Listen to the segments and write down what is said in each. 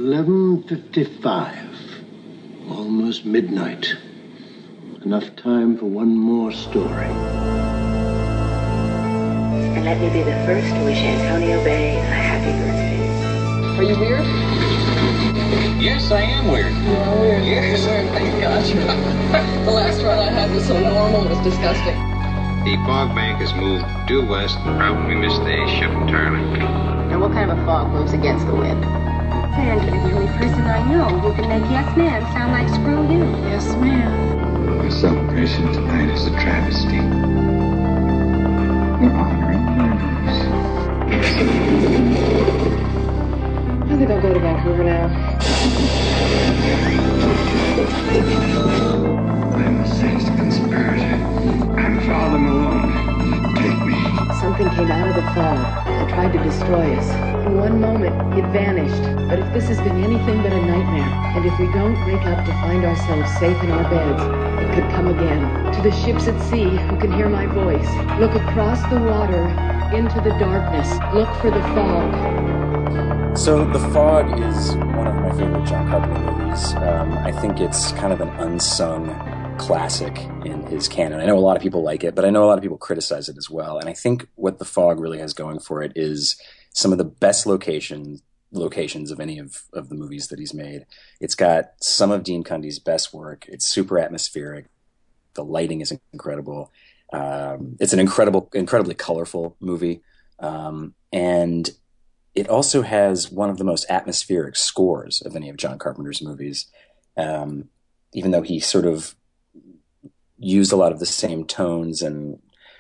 11:55. Almost midnight. Enough time for one more story. And let me be the first to wish Antonio Bay a happy birthday. Are you weird? Yes, I am weird. You are weird. Yes. You're weird. Thank God you're not. The last run I had was so normal, it was disgusting. The fog bank has moved due west. Probably missed the ship entirely. And what kind of a fog moves against the wind? Sandra is the only person I know who can make yes ma'am sound like screw you. Yes, ma'am. Our celebration tonight is a travesty. We're honoring murderers. I think I'll go to Vancouver now. I'm a sex conspirator. I'm Father Malone. Take me. Something came out of the fog and tried to destroy us. In one moment, it vanished. But if this has been anything but a nightmare, and if we don't wake up to find ourselves safe in our beds, it could come again. To the ships at sea who can hear my voice, look across the water into the darkness. Look for the fog. So The Fog is one of my favorite John Carpenter movies. I think it's kind of an unsung classic in his canon. I know a lot of people like it, but I know a lot of people criticize it as well. And I think what The Fog really has going for it is some of the best locations of any of the movies that he's made. It's got some of Dean Cundey's best work. It's super atmospheric. The lighting is incredible. It's an incredibly colorful movie. And it also has one of the most atmospheric scores of any of John Carpenter's movies. Even though he sort of used a lot of the same tones and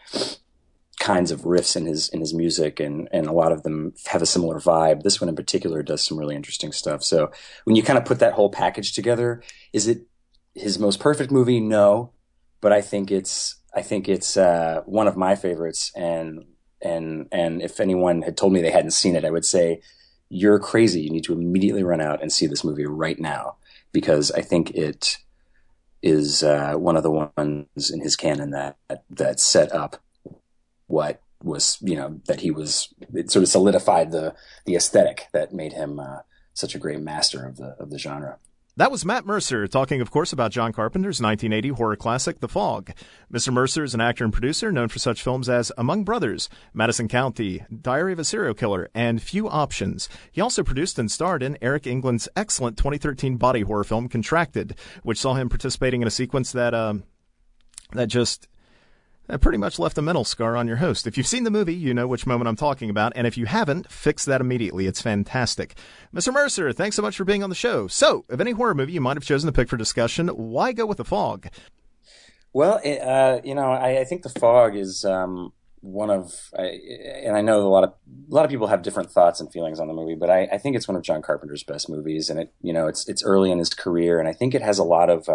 kinds of riffs in his music, and a lot of them have a similar vibe. This one in particular does some really interesting stuff. So when you kind of put that whole package together, is it his most perfect movie? No, but I think it's one of my favorites. And if anyone had told me they hadn't seen it, I would say, you're crazy. You need to immediately run out and see this movie right now, because I think it is one of the ones in his canon that set up what was, it sort of solidified the aesthetic that made him such a great master of the genre. That was Matt Mercer talking, of course, about John Carpenter's 1980 horror classic, The Fog. Mr. Mercer is an actor and producer known for such films as Among Brothers, Madison County, Diary of a Serial Killer, and Few Options. He also produced and starred in Eric England's excellent 2013 body horror film, Contracted, which saw him participating in a sequence that just pretty much left a mental scar on your host. If you've seen the movie, you know which moment I'm talking about, and if you haven't, fix that immediately. It's fantastic. Mr. Mercer, thanks so much for being on the show. So, of any horror movie you might have chosen to pick for discussion, why go with The Fog? Well, I think The Fog is one of, and I know a lot of people have different thoughts and feelings on the movie, but I think it's one of John Carpenter's best movies, and it's early in his career, and I think it has a lot of,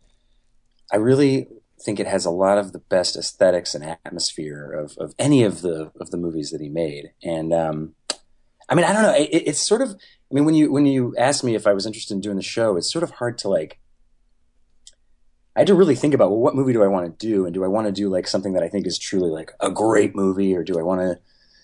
I really think it has a lot of the best aesthetics and atmosphere of any of the movies that he made. And I don't know. It's sort of, when you asked me if I was interested in doing the show, it's sort of hard to I had to really think about, well, what movie do I want to do? And do I want to do something that I think is truly a great movie, or do I want to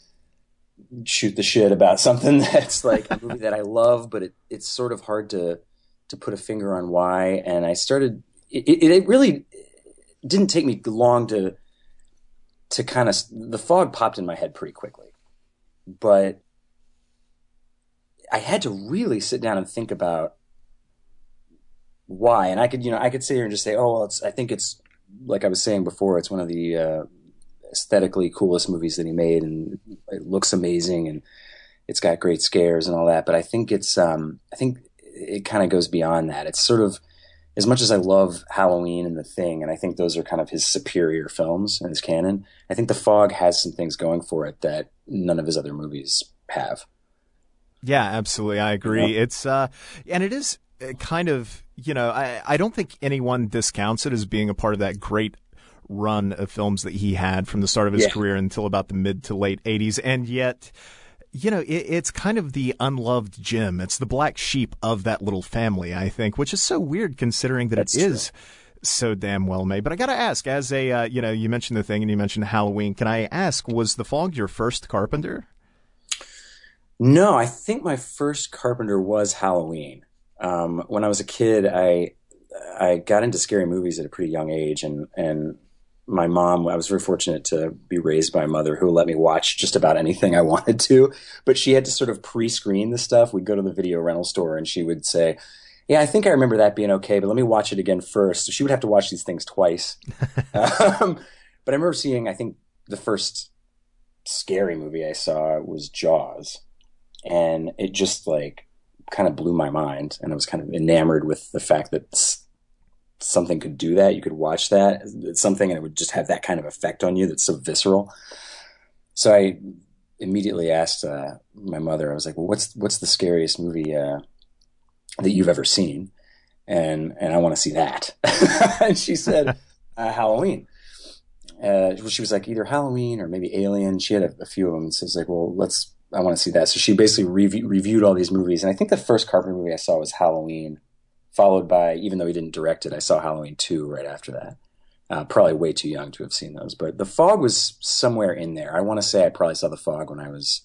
shoot the shit about something that's a movie that I love, but it's sort of hard to put a finger on why. And I started, it really didn't take me long to kind of, The Fog popped in my head pretty quickly, but I had to really sit down and think about why. And I could sit here and just say, oh, well, I think it's, like I was saying before, it's one of the aesthetically coolest movies that he made, and it looks amazing, and it's got great scares and all that. But I think I think it kind of goes beyond that. It's sort of, as much as I love Halloween and The Thing, and I think those are kind of his superior films in his canon, I think The Fog has some things going for it that none of his other movies have. Yeah, absolutely. I agree. Yeah. It's, and it is kind of, I don't think anyone discounts it as being a part of that great run of films that he had from the start of his career until about the mid to late 80s. And yet, it's kind of the unloved gem. It's the black sheep of that little family, I think, which is so weird considering that That's it true. Is so damn well made. But I got to ask, as a, you mentioned The Thing and you mentioned Halloween. Can I ask, was The Fog your first Carpenter? No, I think my first Carpenter was Halloween. When I was a kid, I got into scary movies at a pretty young age, and my mom, I was very fortunate to be raised by a mother who let me watch just about anything I wanted to, but she had to sort of pre-screen the stuff. We'd go to the video rental store and she would say, yeah, I think I remember that being okay, but let me watch it again first. So she would have to watch these things twice. But I remember seeing, I think the first scary movie I saw was Jaws. And it just like kind of blew my mind. And I was kind of enamored with the fact that something could do that. You could watch that, something, and it would just have that kind of effect on you that's so visceral. So I immediately asked my mother, I was like, well, what's the scariest movie that you've ever seen? And I want to see that. And she said, Halloween. She was like, either Halloween or maybe Alien. She had a few of them. So I was like, well, I want to see that. So she basically reviewed all these movies. And I think the first Carpenter movie I saw was Halloween, followed by, even though he didn't direct it, I saw Halloween 2 right after that. Probably way too young to have seen those. But The Fog was somewhere in there. I want to say I probably saw The Fog when I was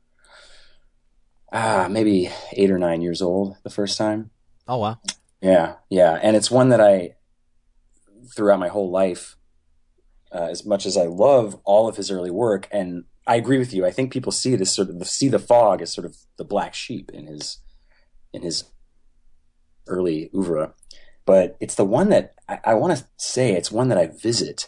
maybe 8 or 9 years old the first time. Oh, wow. Yeah. And it's one that I, throughout my whole life, as much as I love all of his early work, and I agree with you, I think people see it as sort of see The Fog as sort of the black sheep in his early oeuvre, but it's the one that I want to say it's one that I visit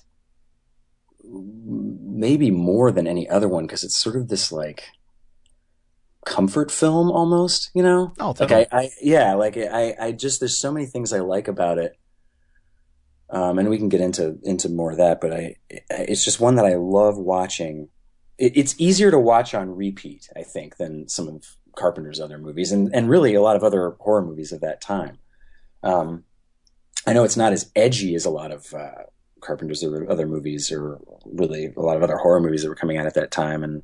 maybe more than any other one, because it's sort of this like comfort film almost, you know? Oh, totally. Like I just, there's so many things I like about it. And we can get into more of that, but it's just one that I love watching. It's easier to watch on repeat, I think, than some of Carpenter's other movies, and really a lot of other horror movies of that time. I know it's not as edgy as a lot of Carpenter's other movies, or really a lot of other horror movies that were coming out at that time,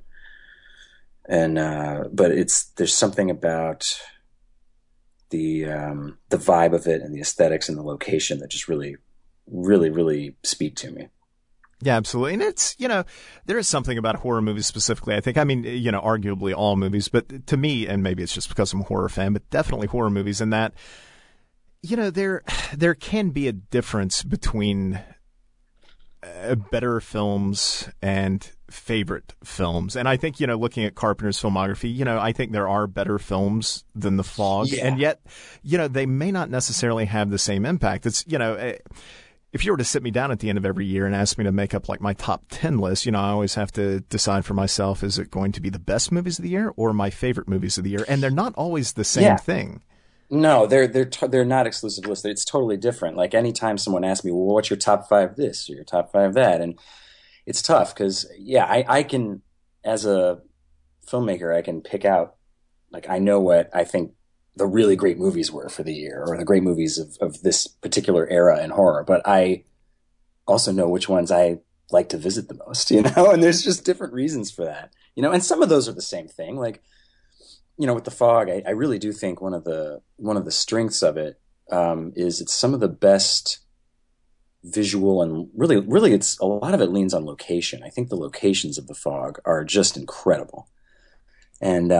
but there's something about the vibe of it and the aesthetics and the location that just really, really, really speak to me. Yeah, absolutely. And it's, there is something about horror movies specifically, I think. I mean, arguably all movies, but to me, and maybe it's just because I'm a horror fan, but definitely horror movies in that, there can be a difference between better films and favorite films. And I think, looking at Carpenter's filmography, I think there are better films than The Fog. Yeah. And yet, they may not necessarily have the same impact. It's, if you were to sit me down at the end of every year and ask me to make up like my top 10 list, I always have to decide for myself, is it going to be the best movies of the year or my favorite movies of the year? And they're not always the same thing. No, they're not exclusive lists. It's totally different. Like anytime someone asks me, well, what's your top 5 this or your top 5 that? And it's tough because, I can, as a filmmaker, I can pick out, like, I know what I think the really great movies were for the year, or the great movies of this particular era in horror. But I also know which ones I like to visit the most, and there's just different reasons for that, and some of those are the same thing. Like, with The Fog, I really do think one of the strengths of it is it's some of the best visual, and really it's a lot of it leans on location. I think the locations of The Fog are just incredible. And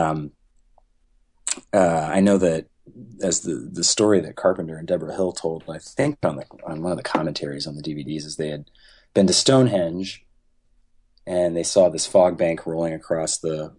I know that as the story that Carpenter and Deborah Hill told, I think on one of the commentaries on the DVDs, is they had been to Stonehenge and they saw this fog bank rolling across the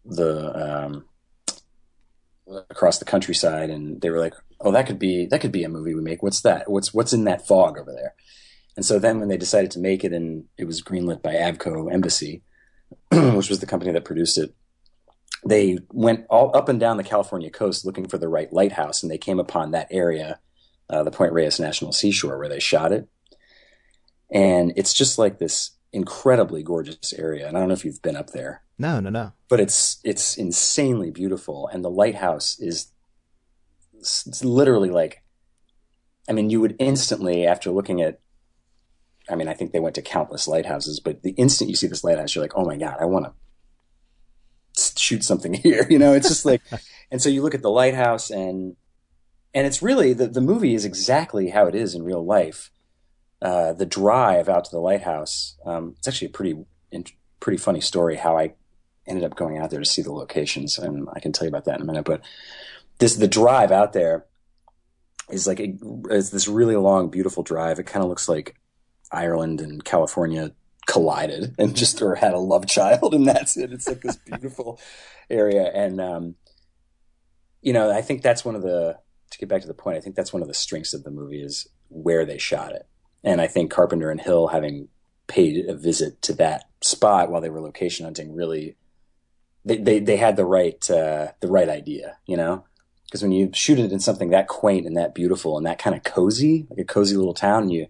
countryside, and they were like, oh, that could be a movie we make. What's that? What's in that fog over there? And so then when they decided to make it, and it was greenlit by Avco Embassy, which was the company that produced it, they went all up and down the California coast looking for the right lighthouse, and they came upon that area, the Point Reyes National Seashore, where they shot it. And it's just like this incredibly gorgeous area. And I don't know if you've been up there. No. But it's insanely beautiful. And the lighthouse is literally like, you would instantly, after looking at, I think they went to countless lighthouses, but the instant you see this lighthouse, you're like, oh my God, I want to shoot something here. It's just like, and so you look at the lighthouse, and it's really, the movie is exactly how it is in real life. The drive out to the lighthouse, it's actually a pretty funny story how I ended up going out there to see the locations, and I can tell you about that in a minute. But the drive out there is like it's this really long, beautiful drive. It kind of looks like Ireland and California collided and just or had a love child, and that's it. It's like this beautiful area, and I think that's to get back to the point, I think that's one of the strengths of the movie is where they shot it. And I think Carpenter and Hill, having paid a visit to that spot while they were location hunting, really, they had the right idea, because when you shoot it in something that quaint and that beautiful and that kind of cozy, like a cozy little town, you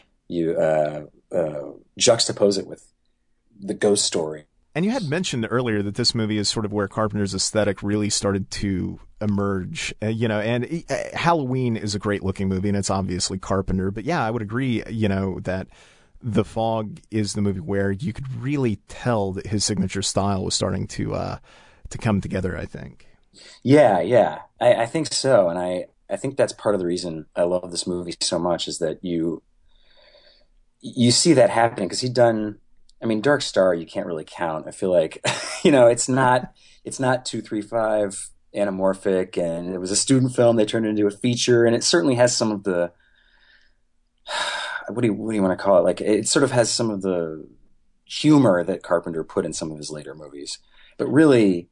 juxtapose it with the ghost story. And you had mentioned earlier that this movie is sort of where Carpenter's aesthetic really started to emerge, and Halloween is a great looking movie, and it's obviously Carpenter. But yeah, I would agree, that The Fog is the movie where you could really tell that his signature style was starting to come together, I think. Yeah. I think so. And I think that's part of the reason I love this movie so much is that you see that happening, because Dark Star, you can't really count. I feel like, it's not 235 anamorphic, and it was a student film. They turned it into a feature, and it certainly has some of the, what do you want to call it? Like, it sort of has some of the humor that Carpenter put in some of his later movies. But really,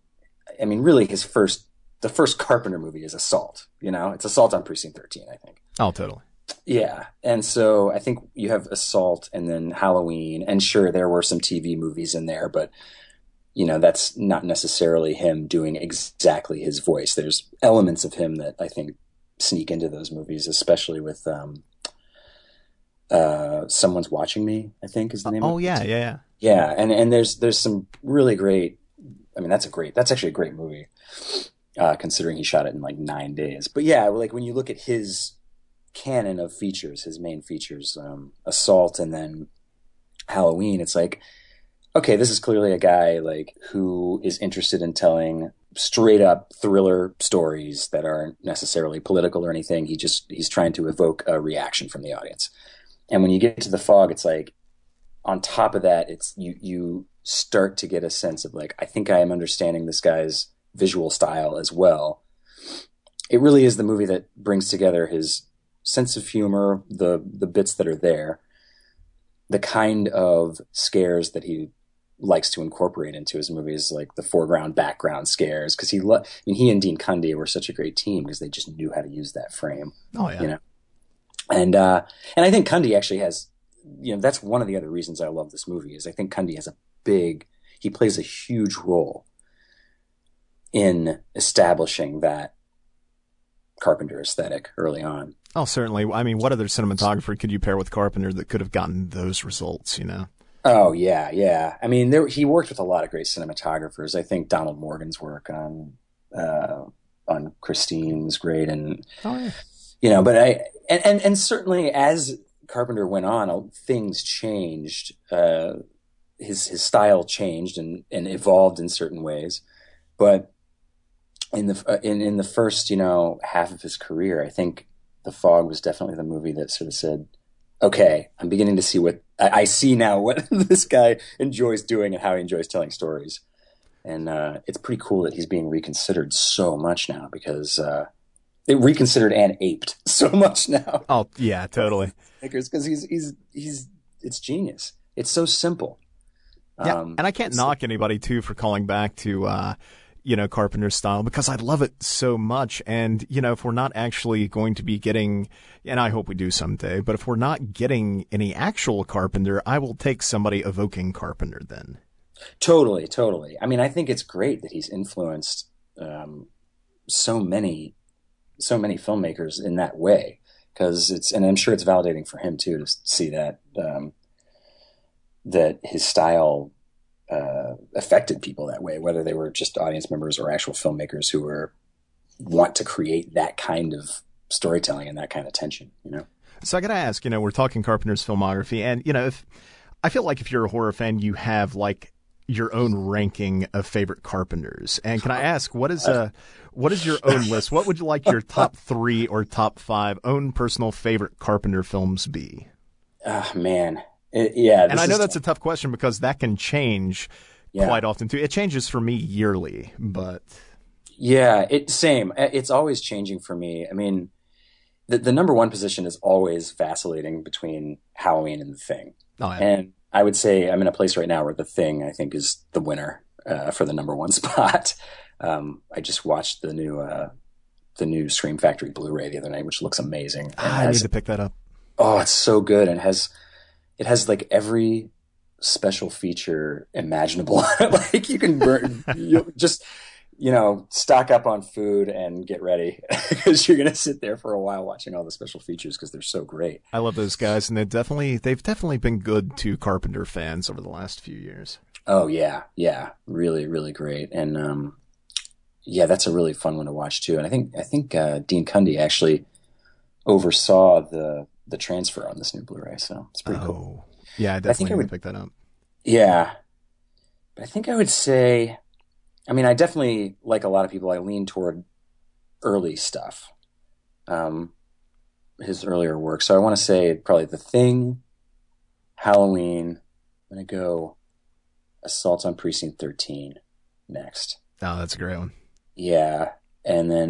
the first Carpenter movie is Assault. It's Assault on Precinct 13, I think. Oh, totally. Yeah. And so I think you have Assault and then Halloween, and sure, there were some TV movies in there, but that's not necessarily him doing exactly his voice. There's elements of him that I think sneak into those movies, especially with Someone's Watching Me, I think is the name. Oh, yeah. Yeah. And there's some really great, that's actually a great movie, considering he shot it in like 9 days. But yeah, like when you look at his canon of features, his main features, Assault and then Halloween, it's like, okay, this is clearly a guy like who is interested in telling straight up thriller stories that aren't necessarily political or anything. He's trying to evoke a reaction from the audience. And when you get to The Fog, it's like, on top of that, it's you start to get a sense of like, I think I am understanding this guy's visual style as well. It really is the movie that brings together his sense of humor, the bits that are there, the kind of scares that he likes to incorporate into his movies, like the foreground, background scares, because he and Dean Cundey were such a great team because they just knew how to use that frame. Oh yeah. And I think Cundey actually has, that's one of the other reasons I love this movie is I think Cundey has he plays a huge role in establishing that Carpenter aesthetic early on. Oh, certainly. What other cinematographer could you pair with Carpenter that could have gotten those results, Oh, yeah. He worked with a lot of great cinematographers. I think Donald Morgan's work on Christine was great. And, but and certainly as Carpenter went on, things changed. His style changed and evolved in certain ways. But in the first, half of his career, I think The Fog was definitely the movie that sort of said, okay, I'm beginning to see what I see now, what this guy enjoys doing and how he enjoys telling stories. And it's pretty cool that he's being reconsidered so much now because it reconsidered and aped so much now. Oh yeah, totally. Because it's genius. It's so simple. Yeah, and I can't knock anybody too for calling back to Carpenter's style because I love it so much. And, if we're not actually going to be getting, and I hope we do someday, but if we're not getting any actual Carpenter, I will take somebody evoking Carpenter then. Totally. I think it's great that he's influenced so many filmmakers in that way because and I'm sure it's validating for him too to see that that his style affected people that way, whether they were just audience members or actual filmmakers who want to create that kind of storytelling and that kind of tension, So I got to ask, we're talking Carpenter's filmography and, I feel like if you're a horror fan, you have like your own ranking of favorite Carpenters. And can I ask, what is your own list? What would you like your top 3 or top 5 own personal favorite Carpenter films be? Oh, man. Yeah. And I know that's a tough question because that can change, quite often too. It changes for me yearly, but yeah, same. It's always changing for me. I mean, the number one position is always vacillating between Halloween and The Thing. Oh, yeah. And I would say I'm in a place right now where The Thing, I think, is the winner for the number one spot. I just watched the new Scream Factory Blu-ray the other night, which looks amazing. I need to pick that up. Oh, it's so good. And it has like every special feature imaginable. Like you can just, stock up on food and get ready because you're going to sit there for a while watching all the special features because they're so great. I love those guys, and they've definitely been good to Carpenter fans over the last few years. Oh yeah. Yeah. Really, really great. And, yeah, that's a really fun one to watch too. And I think Dean Cundy actually oversaw the transfer on this new Blu-ray, so it's pretty cool. Yeah, I definitely would pick that up. Yeah, but I think I would say, I mean, I definitely, like a lot of people, I lean toward early stuff, his earlier work. So I want to say probably The Thing, Halloween. I'm going to go Assault on Precinct 13 next. Oh, that's a great one. Yeah, and then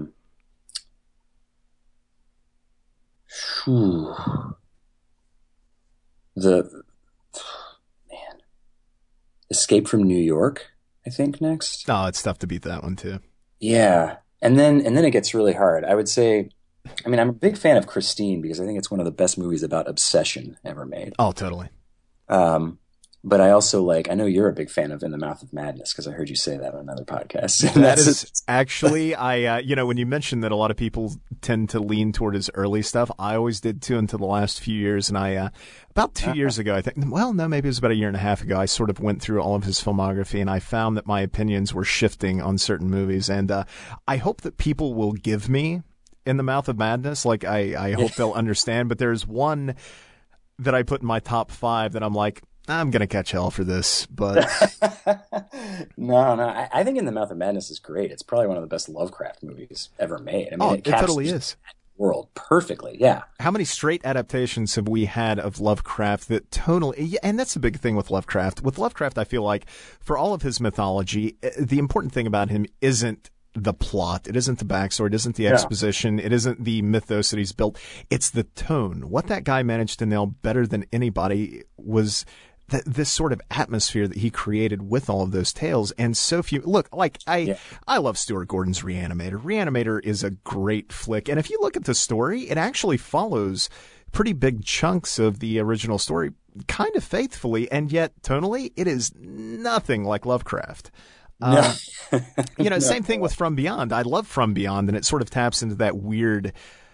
Escape from New York, I think, next. Oh, it's tough to beat that one too. Yeah, and then it gets really hard. I would say, I mean, I'm a big fan of Christine because I think it's one of the best movies about obsession ever made. Oh, totally. But I also I know you're a big fan of In the Mouth of Madness because I heard you say that on another podcast. That is actually, when you mentioned that a lot of people tend to lean toward his early stuff, I always did too until the last few years. And about 2 years ago, I think, well, no, maybe it was about a year and a half ago, I sort of went through all of his filmography and I found that my opinions were shifting on certain movies. And I hope that people will give me In the Mouth of Madness. I hope they'll understand. But there's one that I put in my top 5 that I'm like, I'm going to catch hell for this, but... No, I think In the Mouth of Madness is great. It's probably one of the best Lovecraft movies ever made. I mean, it totally is. World perfectly, yeah. How many straight adaptations have we had of Lovecraft that totally... And that's the big thing with Lovecraft. With Lovecraft, I feel like, for all of his mythology, the important thing about him isn't the plot. It isn't the backstory. It isn't the exposition. It isn't the mythos that he's built. It's the tone. What that guy managed to nail better than anybody was... this sort of atmosphere that he created with all of those tales. And so few, look, I love Stuart Gordon's Reanimator. Reanimator is a great flick. And if you look at the story, it actually follows pretty big chunks of the original story kind of faithfully. And yet tonally, it is nothing like Lovecraft. No. Same thing with From Beyond. I love From Beyond, and it sort of taps into that weird,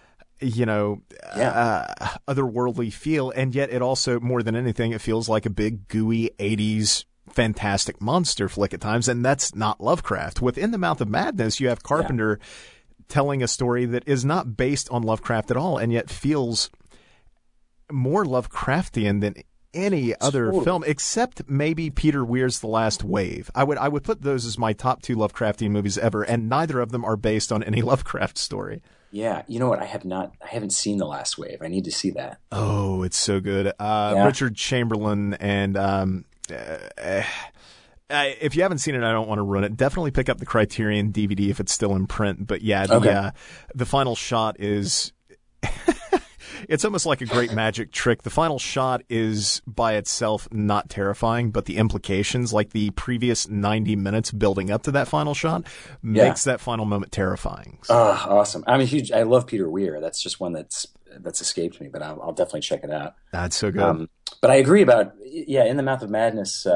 otherworldly feel, and yet it also, more than anything, it feels like a big gooey 80s fantastic monster flick at times, and that's not Lovecraft. Within the Mouth of Madness, you have Carpenter telling a story that is not based on Lovecraft at all, and yet feels more Lovecraftian than any other film, except maybe Peter Weir's The Last Wave. I would put those as my top 2 Lovecraftian movies ever, and neither of them are based on any Lovecraft story. Yeah, you know what? I haven't seen The Last Wave. I need to see that. Oh, it's so good. Richard Chamberlain and if you haven't seen it, I don't want to ruin it. Definitely pick up the Criterion DVD if it's still in print. But yeah, the final shot is it's almost like a great magic trick. The final shot is by itself not terrifying, but the implications, like the previous 90 minutes building up to that final shot, makes that final moment terrifying. So. Oh, awesome. I love Peter Weir. That's just one that's escaped me, but I'll definitely check it out. That's so good. But I agree about, In the Mouth of Madness,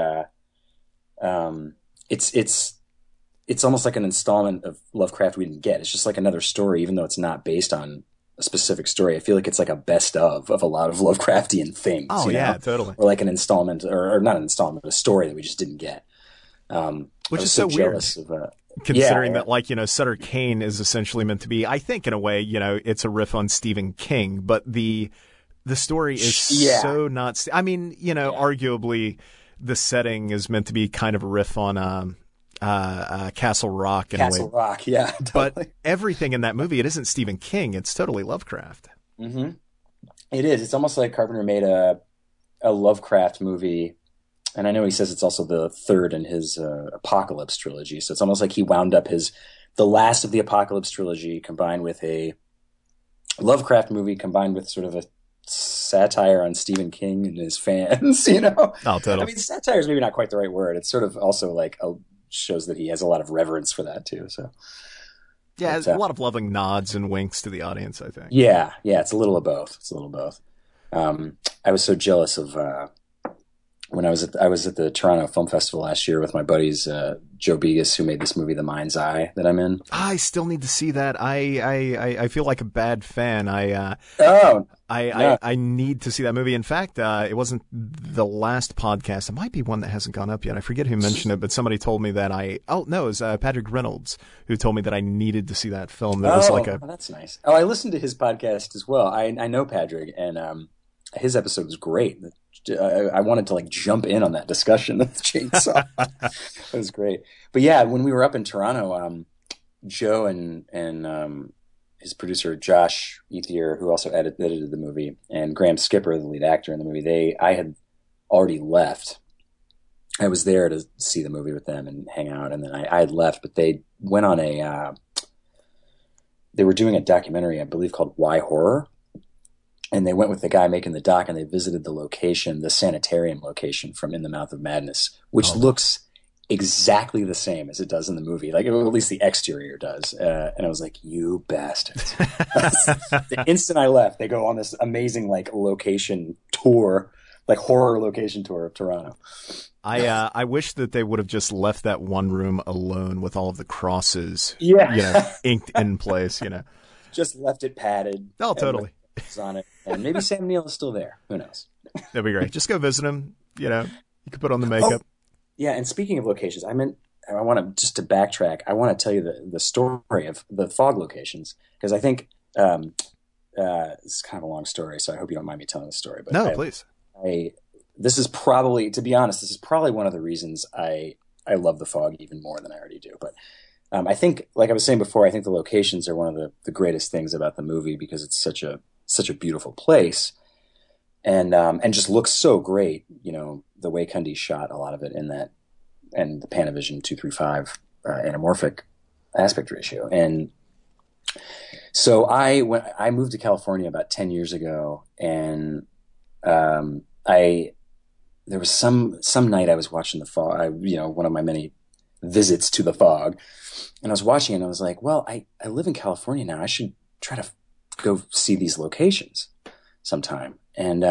it's almost like an installment of Lovecraft we didn't get. It's just like another story, even though it's not based on a specific story. I feel like it's like a best of a lot of Lovecraftian things. Oh, yeah, totally. Or like an installment, or not an installment, but a story that we just didn't get. Which is so weird. Considering that, Sutter Kane is essentially meant to be, I think in a way, it's a riff on Stephen King, but the story is so not, arguably the setting is meant to be kind of a riff on, Castle Rock. Castle Rock, yeah. Totally. But everything in that movie, it isn't Stephen King. It's totally Lovecraft. Mm-hmm. It is. It's almost like Carpenter made a Lovecraft movie And I know he says it's also the third in his Apocalypse trilogy. So it's almost like he wound up the last of the Apocalypse trilogy combined with a Lovecraft movie combined with sort of a satire on Stephen King and his fans, you know? Oh, totally. I mean, satire is maybe not quite the right word. It's sort of also like shows that he has a lot of reverence for that too. So yeah, a lot of loving nods and winks to the audience, I think. Yeah, it's a little of both. I was so jealous of when I was at the Toronto Film Festival last year with my buddies Joe Begas, who made this movie The Mind's Eye that I'm in. I still need to see that. I feel like a bad fan. I need to see that movie. In fact, it wasn't the last podcast. It might be one that hasn't gone up yet. I forget who mentioned it, but somebody told me that it was Patrick Reynolds who told me that I needed to see that film. That was that's nice. Oh, I listened to his podcast as well. I know Patrick, and his episode was great. I wanted to like jump in on that discussion of the chainsaw. It was great. But yeah, when we were up in Toronto, Joe and his producer Josh Ethier, who also edited the movie, and Graham Skipper, the lead actor in the movie, I had already left. I was there to see the movie with them and hang out, and then I had left, but they went on they were doing a documentary, I believe, called Why Horror? And they went with the guy making the doc, and they visited the location, the sanitarium location from In the Mouth of Madness, which looks exactly the same as it does in the movie. Like, at least the exterior does. And I was like, you bastards. The instant I left, they go on this amazing, like, location tour, like horror location tour of Toronto. I wish that they would have just left that one room alone with all of the crosses, inked in place, Just left it padded. Oh, totally. On it, and maybe Sam Neill is still there. Who knows? That'd be great. Just go visit him. You could put on the makeup. Yeah, and speaking of locations, I want to just to backtrack. I want to tell you the story of the Fog locations, because I think it's kind of a long story. So I hope you don't mind me telling the story. But no, please. This is probably, to be honest, one of the reasons I love the Fog even more than I already do. But I think, like I was saying before, I think the locations are one of the greatest things about the movie, because it's such a beautiful place, and just looks so great. The way Cundy shot a lot of it in that, and the Panavision 235 anamorphic aspect ratio. And so when I moved to California about 10 years ago, and there was some night I was watching the Fog. One of my many visits to the Fog, and I was watching it, and I was like, well, I live in California now. I should try to go see these locations sometime. And,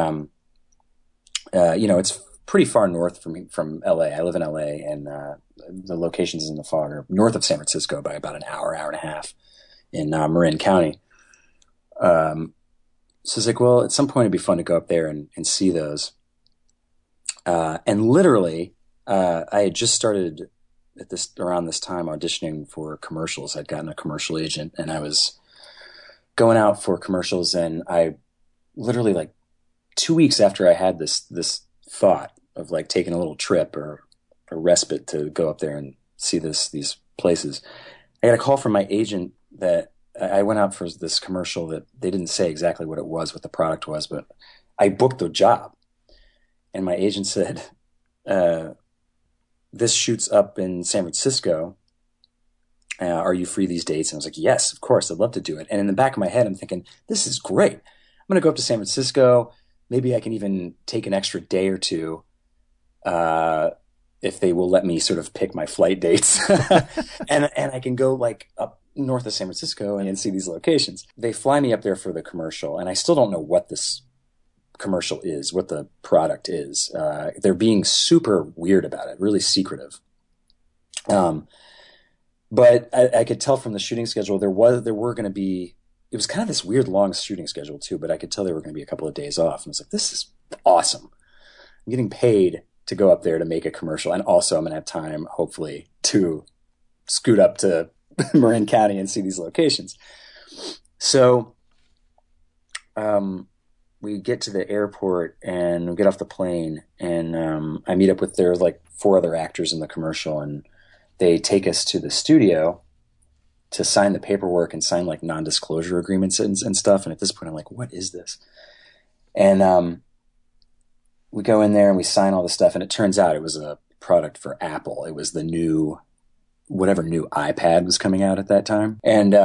it's pretty far north from LA. I live in LA, and the locations in the Fog are north of San Francisco by about an hour and a half in Marin County. So it's like, well, at some point it'd be fun to go up there and see those. And literally, I had just started around this time auditioning for commercials. I'd gotten a commercial agent, and I was going out for commercials, and I literally, like 2 weeks after I had this thought of like taking a little trip or a respite to go up there and see these places, I got a call from my agent that I went out for this commercial that they didn't say exactly what the product was, but I booked the job. And my agent said, this shoots up in San Francisco. Are you free these dates? And I was like, yes, of course, I'd love to do it. And in the back of my head, I'm thinking, this is great. I'm going to go up to San Francisco. Maybe I can even take an extra day or two if they will let me sort of pick my flight dates. and I can go like up north of San Francisco and see these locations. They fly me up there for the commercial, and I still don't know what this commercial is, what the product is. They're being super weird about it, really secretive. But I could tell from the shooting schedule there were going to be, it was kind of this weird long shooting schedule too, but I could tell there were going to be a couple of days off. And I was like, this is awesome. I'm getting paid to go up there to make a commercial, and also I'm going to have time, hopefully, to scoot up to Marin County and see these locations. So we get to the airport and we get off the plane, and I meet up with their like 4 other actors in the commercial, and they take us to the studio to sign the paperwork and sign like non-disclosure agreements and stuff. And at this point, I'm like, what is this? And we go in there and we sign all the stuff, and it turns out it was a product for Apple. It was the new, whatever new iPad was coming out at that time.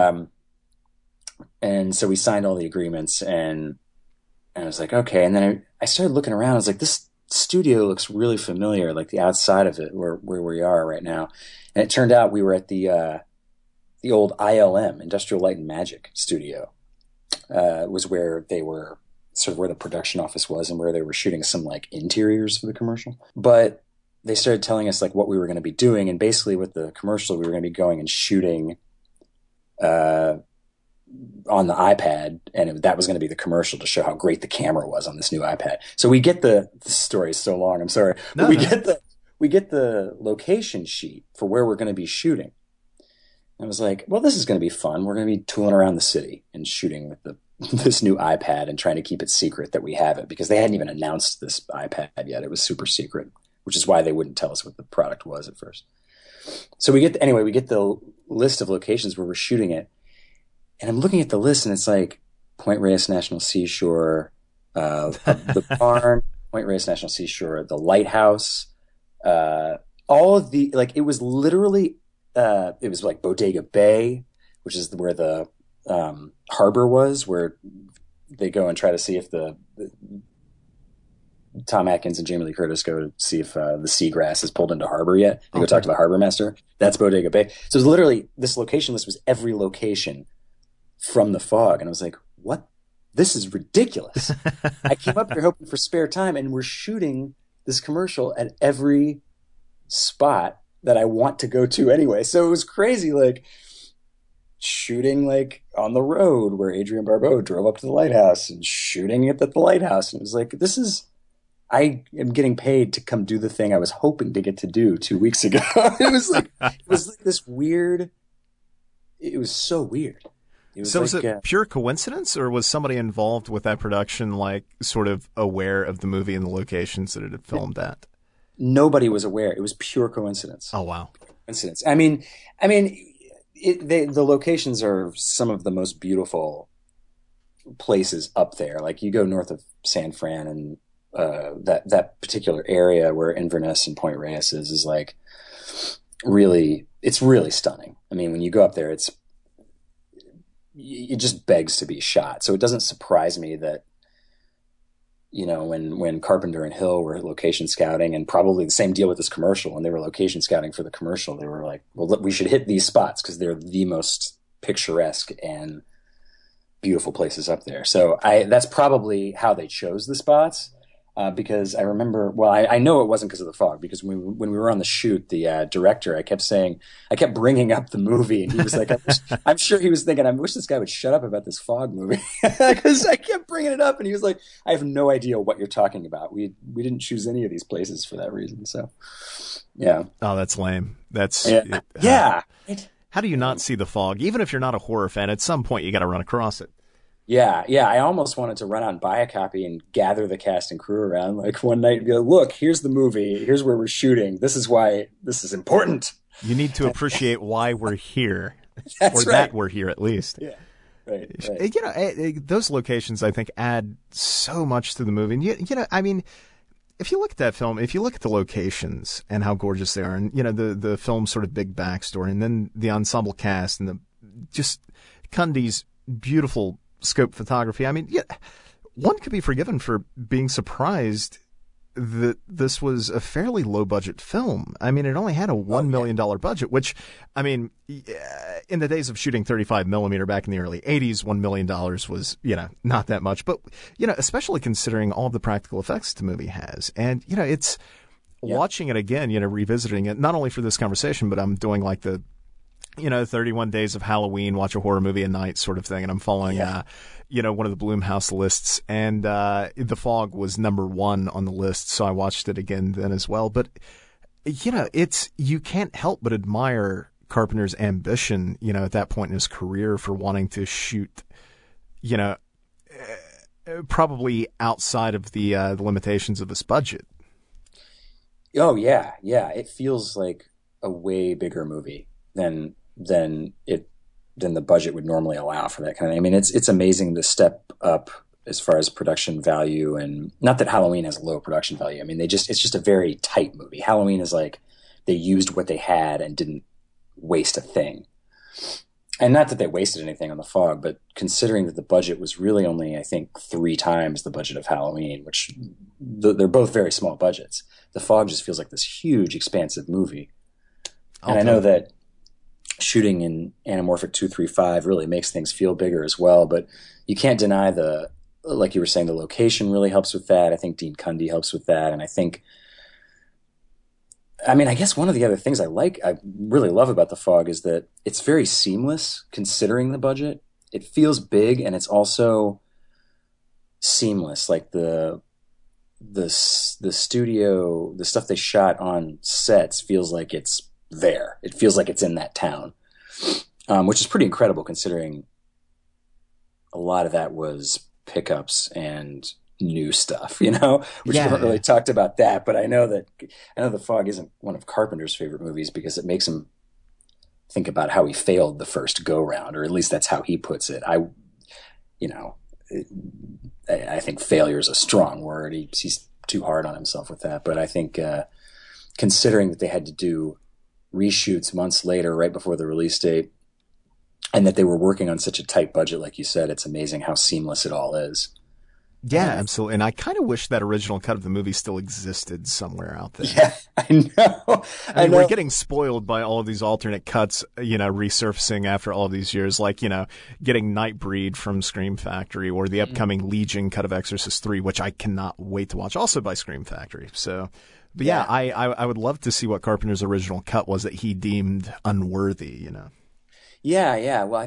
And so we signed all the agreements, and I was like, okay. And then I started looking around. I was like, this studio looks really familiar, like the outside of it, where we are right now. And it turned out we were at the old ILM, Industrial Light and Magic studio. Was where they were, sort of where the production office was, and where they were shooting some like interiors for the commercial. But they started telling us like what we were going to be doing, and basically with the commercial, we were going to be going and shooting on the iPad, and that was going to be the commercial to show how great the camera was on this new iPad. So we get the story is so long, I'm sorry. No, we get the location sheet for where we're going to be shooting. I was like, well, this is going to be fun. We're going to be tooling around the city and shooting with this new iPad and trying to keep it secret that we have it, because they hadn't even announced this iPad yet. It was super secret, which is why they wouldn't tell us what the product was at first. So we get the list of locations where we're shooting it. And I'm looking at the list, and it's like Point Reyes National Seashore, the barn, Point Reyes National Seashore, the lighthouse, all of the, like, it was literally, it was like Bodega Bay, which is where the harbor was, where they go and try to see if the Tom Atkins and Jamie Lee Curtis go to see if the seagrass is pulled into harbor yet. They go talk to the harbor master. That's Bodega Bay. So it was literally, this location list was every location from The Fog. And I was like, what? This is ridiculous. I came up here hoping for spare time, and we're shooting this commercial at every spot that I want to go to anyway. So it was crazy, like shooting like on the road where Adrienne Barbeau drove up to the lighthouse, and shooting it at the lighthouse. And it was like, I am getting paid to come do the thing I was hoping to get to do 2 weeks ago. It was like this weird, it was so weird. So was it pure coincidence, or was somebody involved with that production, like sort of aware of the movie and the locations that it had filmed at? Nobody was aware. It was pure coincidence. Oh, wow. Coincidence. I mean, the locations are some of the most beautiful places up there. Like you go north of San Fran, and that particular area where Inverness and Point Reyes is like really, it's really stunning. I mean, when you go up there, it just begs to be shot. So it doesn't surprise me that, you know, when Carpenter and Hill were location scouting, and probably the same deal with this commercial, when they were location scouting for the commercial, they were like, well, we should hit these spots because they're the most picturesque and beautiful places up there. So that's probably how they chose the spots. Because I remember, well, I know it wasn't because of The Fog, because when we were on the shoot, the director, I kept bringing up the movie, and he was like, I'm sure he was thinking, I wish this guy would shut up about this Fog movie, because I kept bringing it up, and he was like, I have no idea what you're talking about. We didn't choose any of these places for that reason. So, yeah. Oh, that's lame. That's yeah. How do you not see The Fog? Even if you're not a horror fan, at some point you got to run across it. Yeah. I almost wanted to run out and buy a copy and gather the cast and crew around like one night and go, look, here's the movie. Here's where we're shooting. This is why this is important. You need to appreciate why we're here. That's or right. That we're here, at least. Yeah. Right. You know, those locations, I think, add so much to the movie. And, you know, I mean, if you look at that film, if you look at the locations and how gorgeous they are, and, you know, the film's sort of big backstory, and then the ensemble cast and just Cundy's beautiful scope photography. I mean, yeah, one could be forgiven for being surprised that this was a fairly low budget film. I mean, it only had a $1 million budget, which, I mean, in the days of shooting 35 millimeter back in the early 80s, $1 million was, you know, not that much. But, you know, especially considering all of the practical effects the movie has. And, you know, it's watching it again, you know, revisiting it, not only for this conversation, but I'm doing like the, you know, 31 days of Halloween, watch a horror movie a night sort of thing. And I'm following, you know, one of the Blumhouse lists. And The Fog was number one on the list. So I watched it again then as well. But, you know, you can't help but admire Carpenter's ambition, you know, at that point in his career for wanting to shoot, you know, probably outside of the limitations of this budget. Oh, yeah. Yeah. It feels like a way bigger movie than the budget would normally allow for that kind of thing. I mean, it's amazing the step up as far as production value, and not that Halloween has low production value. I mean, it's just a very tight movie. Halloween is like they used what they had and didn't waste a thing. And not that they wasted anything on The Fog, but considering that the budget was really only, I think, 3 times the budget of Halloween, which they're both very small budgets. The Fog just feels like this huge, expansive movie. And I know that shooting in Anamorphic 235 really makes things feel bigger as well, but you can't deny like you were saying, the location really helps with that. I think Dean Cundey helps with that. And I guess one of the other things I really love about The Fog is that it's very seamless considering the budget. It feels big and it's also seamless. Like the studio, the stuff they shot on sets feels like it's there. It feels like it's in that town, which is pretty incredible considering a lot of that was pickups and new stuff, which we haven't really talked about that. But I know The Fog isn't one of Carpenter's favorite movies because it makes him think about how he failed the first go round, or at least that's how he puts it. I think failure is a strong word. He's too hard on himself with that. But I think considering that they had to do reshoots months later, right before the release date, and that they were working on such a tight budget, like you said, it's amazing how seamless it all is. Yeah, absolutely. And I kind of wish that original cut of the movie still existed somewhere out there. Yeah, I know. I mean, we're getting spoiled by all of these alternate cuts, resurfacing after all of these years, like, getting Nightbreed from Scream Factory or the upcoming Legion cut of Exorcist 3, which I cannot wait to watch, also by Scream Factory. So, but yeah, I would love to see what Carpenter's original cut was that he deemed unworthy, Yeah. Well,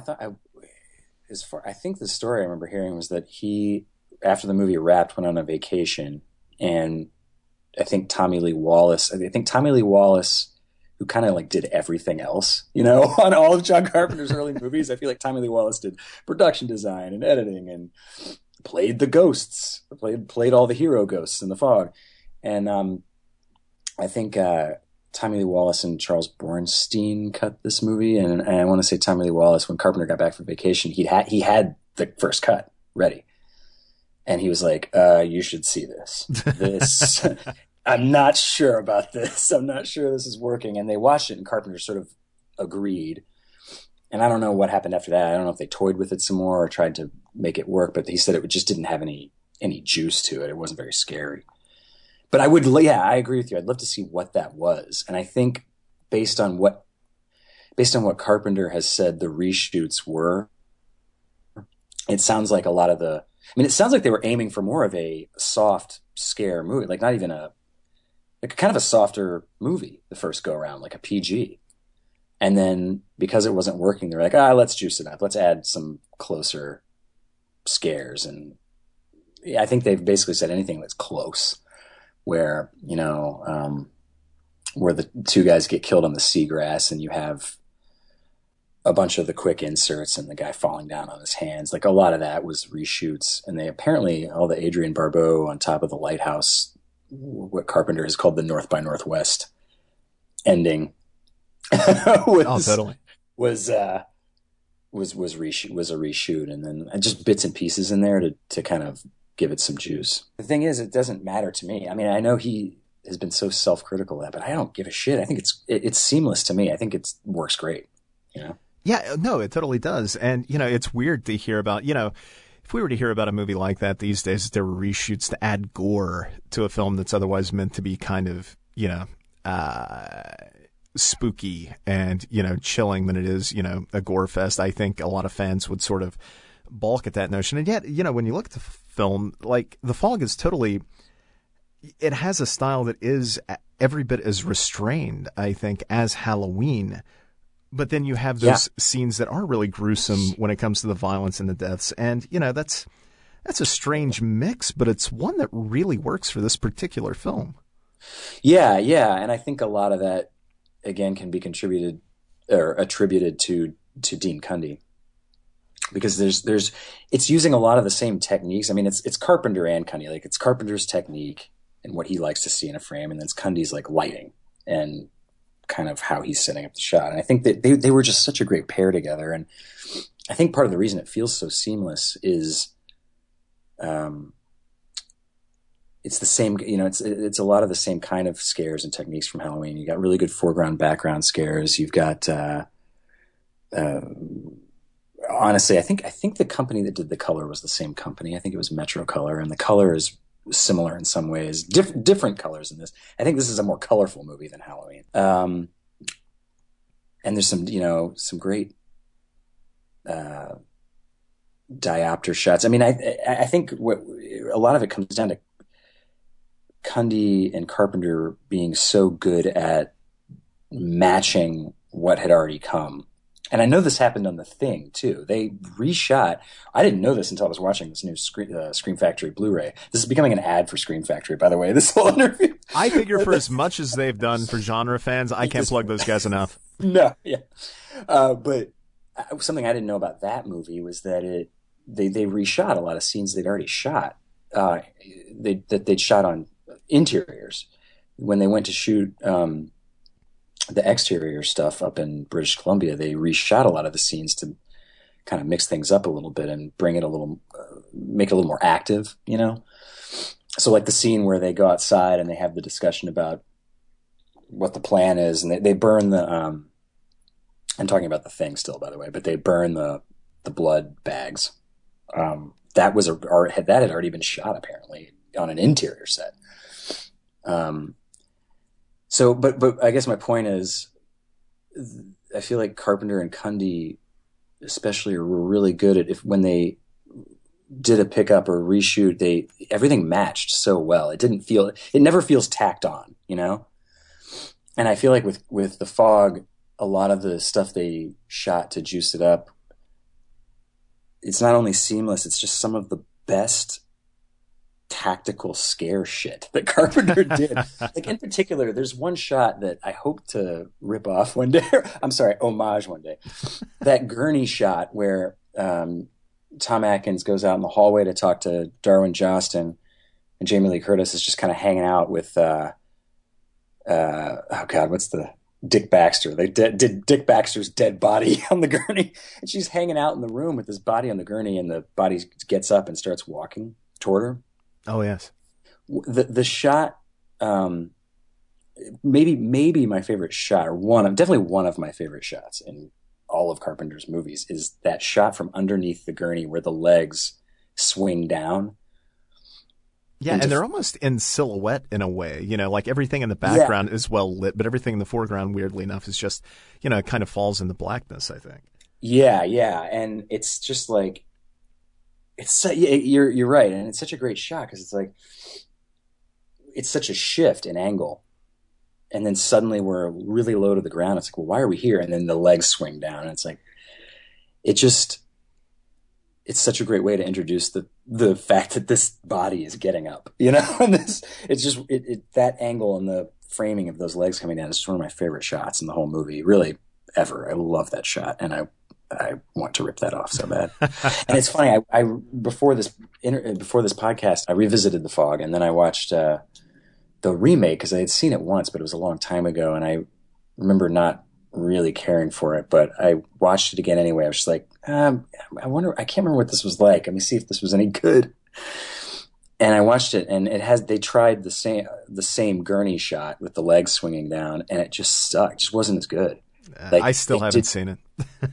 I think the story I remember hearing was that he, after the movie wrapped, went on a vacation, and I think Tommy Lee Wallace, who kind of like did everything else, on all of John Carpenter's early movies. I feel like Tommy Lee Wallace did production design and editing and played the ghosts, played all the hero ghosts in The Fog. And I think Tommy Lee Wallace and Charles Bornstein cut this movie. And I want to say Tommy Lee Wallace, when Carpenter got back from vacation, he had the first cut ready. And he was like, you should see this. I'm not sure about this. I'm not sure this is working. And they watched it, and Carpenter sort of agreed. And I don't know what happened after that. I don't know if they toyed with it some more or tried to make it work, but he said it just didn't have any juice to it. It wasn't very scary. But I agree with you. I'd love to see what that was. And I think based on what Carpenter has said the reshoots were, it sounds like it sounds like they were aiming for more of a soft scare movie, like not even kind of a softer movie the first go around, like a PG. And then because it wasn't working, they're like, let's juice it up. Let's add some closer scares. And I think they've basically said anything that's close, where, where the 2 guys get killed on the seagrass and you have a bunch of the quick inserts and the guy falling down on his hands. Like a lot of that was reshoots. And they apparently, all the Adrienne Barbeau on top of the lighthouse, what Carpenter has called the North by Northwest ending was a reshoot. And then just bits and pieces in there to kind of give it some juice. The thing is, it doesn't matter to me. I mean, I know he has been so self-critical of that, but I don't give a shit. I think it's seamless to me. I think it works great, Yeah, no, it totally does. And, it's weird to hear about, if we were to hear about a movie like that these days, there were reshoots to add gore to a film that's otherwise meant to be kind of, spooky and, chilling than it is, a gore fest. I think a lot of fans would sort of balk at that notion. And yet, when you look at the film, like The Fog is it has a style that is every bit as restrained, I think, as Halloween. But then you have those scenes that are really gruesome when it comes to the violence and the deaths. And, that's a strange mix, but it's one that really works for this particular film. Yeah. And I think a lot of that, again, can be attributed to Dean Cundey. Because it's using a lot of the same techniques. I mean, it's Carpenter and Cundey. Like, it's Carpenter's technique and what he likes to see in a frame. And then it's Cundey's like lighting and kind of how he's setting up the shot. And I think that they were just such a great pair together. And I think part of the reason it feels so seamless is it's the same, it's a lot of the same kind of scares and techniques from Halloween. You got really good foreground, background scares. You've got, honestly, I think the company that did the color was the same company. I think it was Metro Color, and the color is similar in some ways. Different colors in this. I think this is a more colorful movie than Halloween. And there's some great diopter shots. I mean, I think a lot of it comes down to Cundy and Carpenter being so good at matching what had already come. And I know this happened on The Thing too. They reshot. I didn't know this until I was watching this new Scream Factory Blu-ray. This is becoming an ad for Scream Factory, by the way. This whole interview. I figure for as much as they've done for genre fans, I can't plug those guys enough. No, yeah. But something I didn't know about that movie was that they reshot a lot of scenes they'd already shot. They'd shot on interiors when they went to shoot the exterior stuff up in British Columbia. They reshot a lot of the scenes to kind of mix things up a little bit and bring it make it a little more active, So like the scene where they go outside and they have the discussion about what the plan is, and they burn the I'm talking about The Thing still, by the way, but they burn the blood bags. That had already been shot apparently on an interior set. So, but I guess my point is, I feel like Carpenter and Cundy, especially, were really good at when they did a pickup or reshoot, everything matched so well. It never feels tacked on, And I feel like with The Fog, a lot of the stuff they shot to juice it up, it's not only seamless, it's just some of the best tactical scare shit that Carpenter did. Like in particular, there's one shot that I hope to rip off one day. Homage one day. That gurney shot where Tom Atkins goes out in the hallway to talk to Darwin Jostin, and Jamie Lee Curtis is just kind of hanging out with what's the Dick Baxter. They did Dick Baxter's dead body on the gurney, and she's hanging out in the room with his body on the gurney, and the body gets up and starts walking toward her. Oh yes, the shot, maybe my favorite shot, or definitely one of my favorite shots in all of Carpenter's movies, is that shot from underneath the gurney where the legs swing down. Yeah, and they're almost in silhouette in a way, like everything in the background is well lit, but everything in the foreground, weirdly enough, is just, it kind of falls into blackness, I think. Yeah, and it's just like, you're right, and it's such a great shot because it's like, it's such a shift in angle, and then suddenly we're really low to the ground. It's like, well, why are we here? And then the legs swing down, and it's like, it's such a great way to introduce the fact that this body is getting up, and it's just that angle and the framing of those legs coming down is just one of my favorite shots in the whole movie, really ever. I love that shot, and I want to rip that off so bad. And it's funny. I before this podcast, I revisited The Fog, and then I watched the remake because I had seen it once, but it was a long time ago, and I remember not really caring for it. But I watched it again anyway. I was just like, I wonder. I can't remember what this was like. Let me see if this was any good. And I watched it, and they tried the same gurney shot with the legs swinging down, and it just sucked. It just wasn't as good. I still haven't seen it.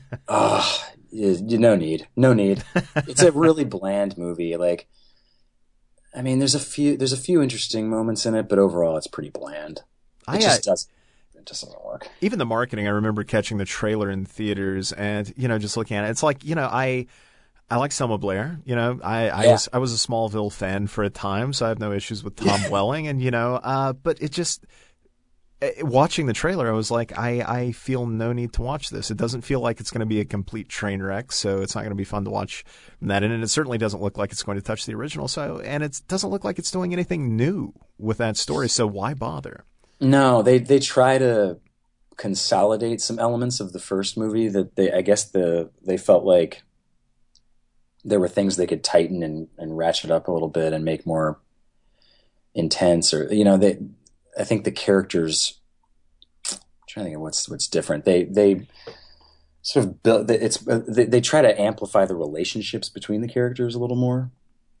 No need. It's a really bland movie. Like, I mean, there's a few interesting moments in it, but overall, it's pretty bland. It just doesn't work. Even the marketing, I remember catching the trailer in theaters, and just looking at it, it's like I like Selma Blair. I was a Smallville fan for a time, so I have no issues with Tom Welling, and but it just. Watching the trailer, I was like, I feel no need to watch this. It doesn't feel like it's going to be a complete train wreck, so it's not going to be fun to watch from that. And it certainly doesn't look like it's going to touch the original. And it doesn't look like it's doing anything new with that story. So why bother? No, they try to consolidate some elements of the first movie that they felt like there were things they could tighten and ratchet up a little bit and make more intense, or I think the characters, I'm trying to think of what's different. They sort of build they try to amplify the relationships between the characters a little more.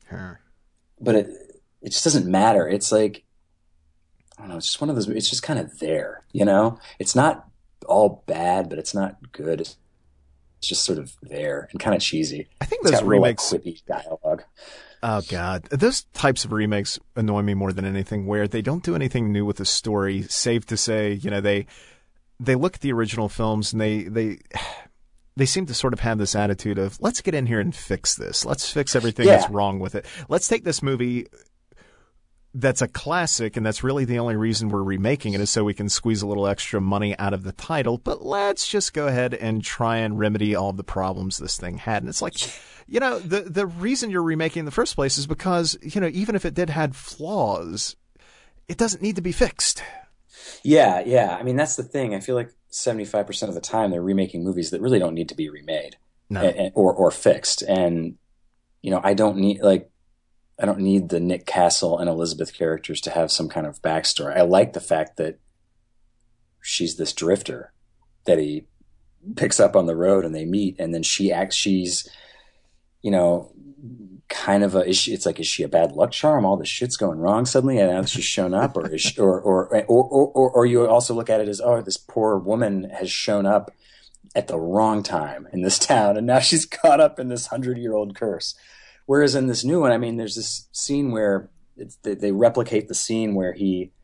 Huh. But it just doesn't matter. It's like, I don't know, it's just one of those, it's just kind of there, you know? It's not all bad, but it's not good. It's just sort of there and kind of cheesy. I think it's those got remakes, real, like, quippy dialogue. Oh God, those types of remakes annoy me more than anything, where they don't do anything new with the story, save to say, you know, they look at the original films and they seem to sort of have this attitude of, let's get in here and fix this. Let's fix everything that's wrong with it. Let's take this movie that's a classic, and that's really the only reason we're remaking it, is so we can squeeze a little extra money out of the title, but let's just go ahead and try and remedy all the problems this thing had. And it's like, you know, the reason you're remaking in the first place is because, you know, even if it did have flaws, it doesn't need to be fixed. Yeah. I mean, that's the thing. I feel like 75% of the time they're remaking movies that really don't need to be remade or fixed. And, you know, I don't need the Nick Castle and Elizabeth characters to have some kind of backstory. I like the fact that she's this drifter that he picks up on the road and they meet, and then she's, you know, kind of is she a bad luck charm? All this shit's going wrong suddenly, and now that she's shown up, or is she, or you also look at it as, oh, this poor woman has shown up at the wrong time in this town, and now she's caught up in this 100-year-old curse. Whereas in this new one, I mean, there's this scene where they replicate the scene where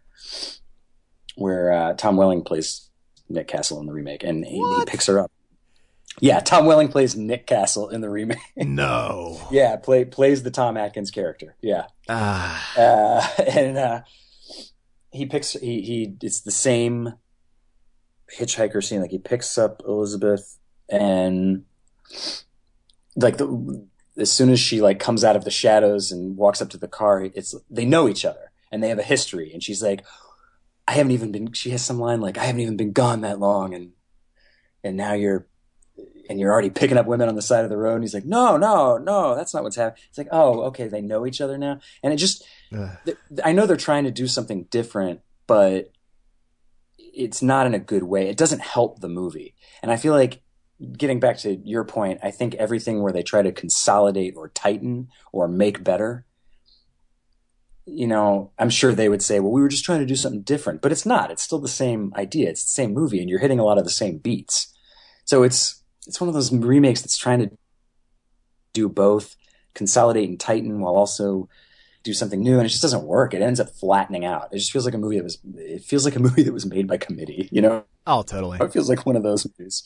Tom Welling plays Nick Castle in the remake, and he picks her up. Yeah, Tom Welling plays Nick Castle in the remake. No. Yeah, plays the Tom Atkins character. Yeah. And it's the same hitchhiker scene. Like, he picks up Elizabeth, and like as soon as she like comes out of the shadows and walks up to the car, they know each other and they have a history. And she's like, she has some line like, I haven't even been gone that long. And now you're already picking up women on the side of the road. And he's like, no, that's not what's happening. It's like, oh, okay. They know each other now. And it just, I know they're trying to do something different, but it's not in a good way. It doesn't help the movie. And I feel like, getting back to your point, I think everything where they try to consolidate or tighten or make better, you know, I'm sure they would say, well, we were just trying to do something different, but it's not. It's still the same idea. It's the same movie, and you're hitting a lot of the same beats. So it's one of those remakes that's trying to do both, consolidate and tighten while also do something new, and it just doesn't work. It ends up flattening out. It just feels like a movie that was made by committee, you know? Oh, totally. It feels like one of those movies.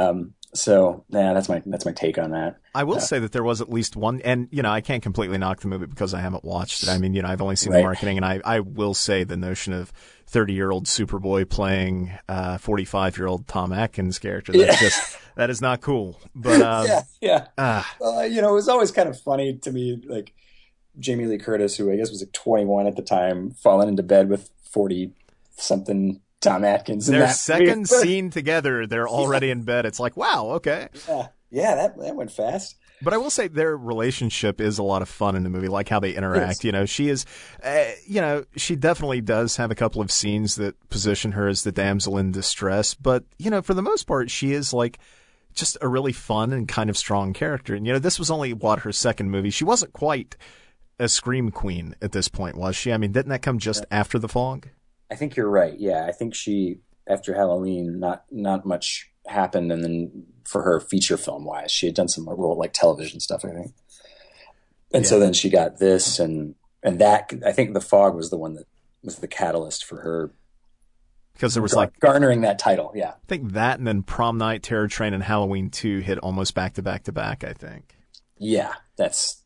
So yeah, that's my take on that. I will say that there was at least one, and you know, I can't completely knock the movie because I haven't watched it. I mean, you know, I've only seen the marketing, and I will say the notion of 30-year-old Superboy playing 45-year-old Tom Atkins character, that is not cool. But well, you know, it was always kind of funny to me, like Jamie Lee Curtis, who I guess was like 21 at the time, falling into bed with 40-something Tom Atkins. Their second scene together, they're already in bed. It's like, wow, okay. Yeah, that went fast. But I will say their relationship is a lot of fun in the movie, like how they interact. You know, she is, you know, she definitely does have a couple of scenes that position her as the damsel in distress. But, you know, for the most part, she is like just a really fun and kind of strong character. And, you know, this was only, her second movie. She wasn't quite a scream queen at this point, was she? I mean, didn't that come just after The Fog? I think you're right. Yeah, I think she, after Halloween, not much happened, and then for her feature film wise, she had done some real like television stuff, I think. And so then she got this, and that, I think The Fog was the one that was the catalyst for her, because there was garnering that title. Yeah, I think that, and then Prom Night, Terror Train, and Halloween 2 hit almost back to back to back, I think. Yeah, that's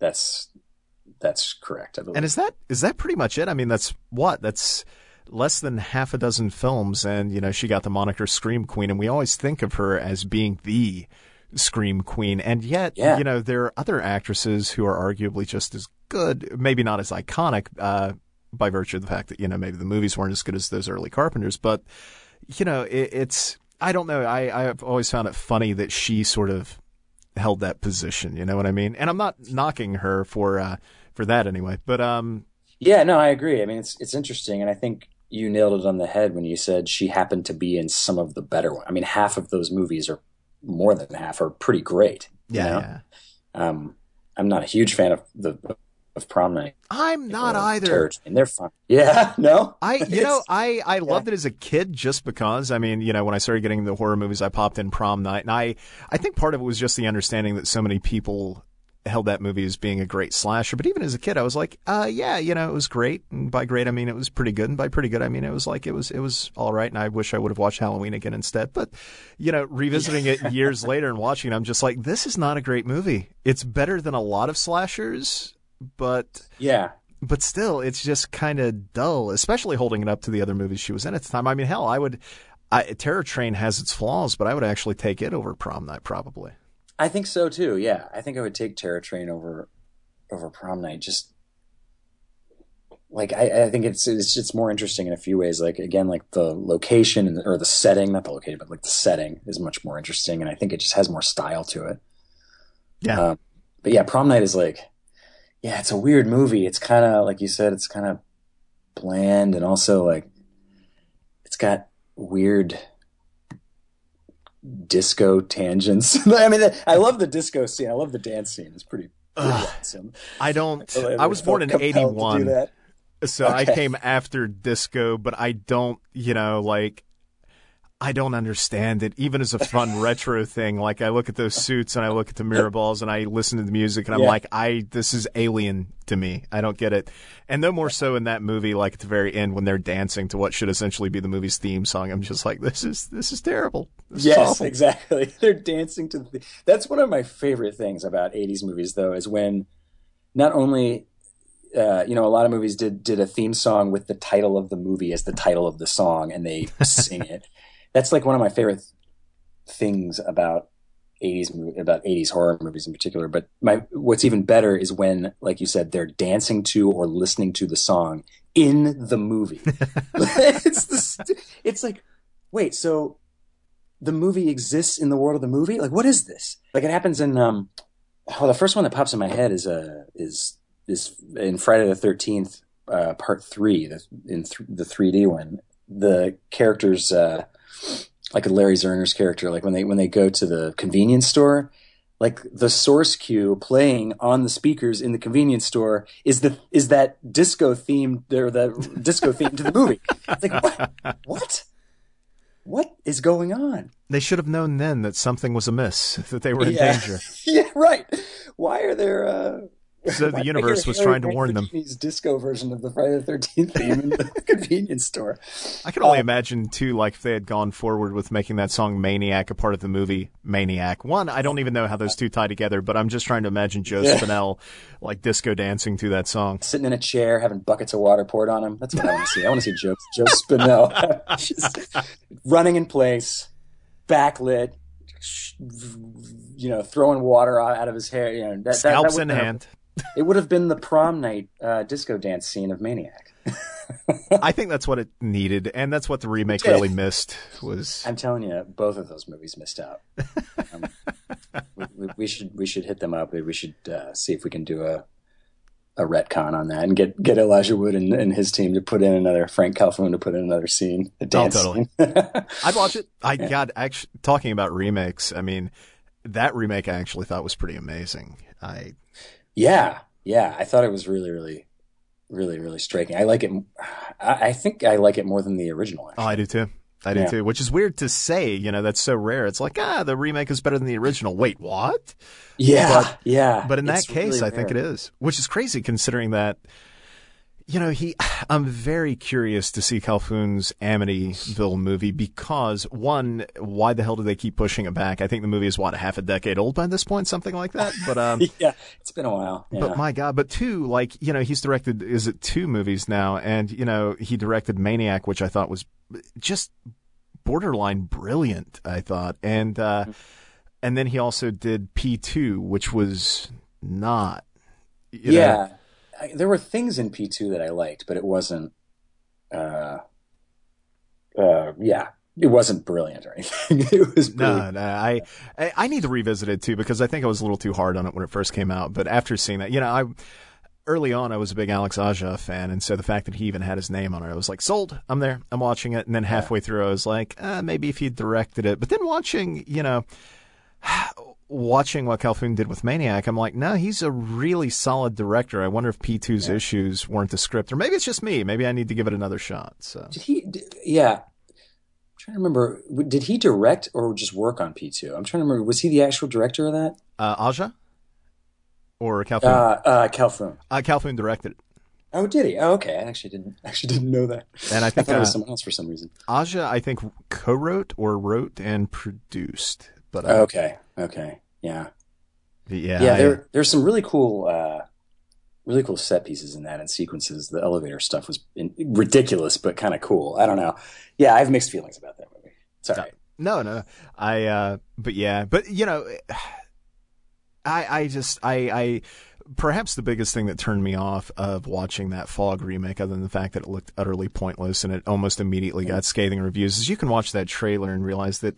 correct, I believe. And is that pretty much it? I mean, that's less than half a dozen films, and, you know, she got the moniker Scream Queen, and we always think of her as being the Scream Queen, and yet, you know, there are other actresses who are arguably just as good, maybe not as iconic, by virtue of the fact that, you know, maybe the movies weren't as good as those early Carpenters, but, you know, it's, I don't know, I've always found it funny that she sort of held that position, you know what I mean? And I'm not knocking her for that anyway, but, yeah, no, I agree. I mean, it's interesting, and I think you nailed it on the head when you said she happened to be in some of the better ones. I mean, half of those movies, or more than half, are pretty great. Yeah. I'm not a huge fan of of Prom Night. I'm not either. And they're fun. Yeah, no? I loved it as a kid just because, I mean, when I started getting into horror movies, I popped in Prom Night. And I think part of it was just the understanding that so many people held that movie as being a great slasher. But even as a kid, I was like, it was great. And by great, I mean, it was pretty good. And by pretty good, I mean, it was all right. And I wish I would have watched Halloween again instead. But, revisiting it years later and watching it, I'm just like, this is not a great movie. It's better than a lot of slashers, but still, it's just kind of dull, especially holding it up to the other movies she was in at the time. I mean, hell, Terror Train has its flaws, but I would actually take it over Prom Night probably. I think so too. Yeah, I think I would take Terror Train over Prom Night. Just like I think it's more interesting in a few ways. Like again, like the location or the setting, not the location, but like the setting is much more interesting, and I think it just has more style to it. Yeah. But yeah, Prom Night is like, it's a weird movie. It's kind of like you said, it's kind of bland, and also like it's got weird disco tangents. I mean, I love the disco scene. I love the dance scene. It's pretty awesome. I was born in 81, so okay. I came after disco, but I don't, I don't understand it. Even as a fun retro thing, like I look at those suits and I look at the mirror balls and I listen to the music and I'm like, this is alien to me. I don't get it. And no more so in that movie, like at the very end when they're dancing to what should essentially be the movie's theme song. I'm just like, this is terrible. This is awful. Exactly. They're dancing to that's one of my favorite things about 80s movies though, is when not only a lot of movies did a theme song with the title of the movie as the title of the song and they sing it. That's like one of my favorite things about 80s horror movies in particular. But what's even better is when, like you said, they're dancing to or listening to the song in the movie. It's like, wait, so the movie exists in the world of the movie? Like, what is this? Like, it happens in the first one that pops in my head is in Friday the 13th, part 3, the 3D one. The characters. Like Larry Zerner's character, like when they go to the convenience store, like the source cue playing on the speakers in the convenience store is that disco theme or the disco theme to the movie. It's like what is going on? They should have known then that something was amiss, that they were in danger. Yeah, right. Why are there? So the universe was trying to warn them. Disco version of the Friday the 13th theme in the convenience store. I can only imagine, too, like if they had gone forward with making that song Maniac a part of the movie Maniac. One, I don't even know how those two tie together, but I'm just trying to imagine Joe Spinell like disco dancing to that song. Sitting in a chair, having buckets of water poured on him. That's what I want to see. I want to see Joe Spinell just running in place, backlit, throwing water out of his hair. Scalps in hand. It would have been the Prom Night disco dance scene of Maniac. I think that's what it needed, and that's what the remake really missed. I'm telling you, both of those movies missed out. We should hit them up. We should see if we can do a retcon on that and get Elijah Wood and his team to put in another Frank Calhoun to put in another scene, a dance scene. I'd watch it. Actually, talking about remakes, I mean, that remake I actually thought was pretty amazing. Yeah. I thought it was really, really, really, really striking. I like it. I think I like it more than the original. Actually. Oh, I do too. I do too. Which is weird to say. That's so rare. It's like, the remake is better than the original. Wait, what? Yeah, But in that case, really I think it is. Which is crazy considering that. I'm very curious to see Calhoun's Amityville movie because, one, why the hell do they keep pushing it back? I think the movie is, half a decade old by this point, something like that. But yeah, it's been a while. Yeah. But my God, but two, he's directed, is it 2 movies now? And, he directed Maniac, which I thought was just borderline brilliant, I thought. And then he also did P2, which was not. You know, there were things in P2 that I liked, but it wasn't, it wasn't brilliant or anything. It was brilliant. No, I need to revisit it too, because I think I was a little too hard on it when it first came out. But after seeing that, early on I was a big Alex Aja fan, and so the fact that he even had his name on it, I was like, sold, I'm there, I'm watching it. And then halfway through I was like, maybe if he directed it. But then watching, watching what Calhoun did with Maniac, I'm like, no, he's a really solid director. I wonder if P2's issues weren't the script, or maybe it's just me. Maybe I need to give it another shot. So I'm trying to remember, did he direct or just work on P2? I'm trying to remember, was he the actual director of that? Aja? Or Calhoun? Calhoun. Calhoun directed it. Oh, did he? Oh, okay. I actually didn't know that. And I think thought it was someone else for some reason. Aja, I think, co-wrote or wrote and produced. But okay, yeah. There's some really cool set pieces in that and sequences. The elevator stuff was ridiculous, but kind of cool. I don't know. Yeah, I have mixed feelings about that movie. It's all right. No. But you know, I perhaps the biggest thing that turned me off of watching that Fog remake, other than the fact that it looked utterly pointless and it almost immediately got scathing reviews, is you can watch that trailer and realize that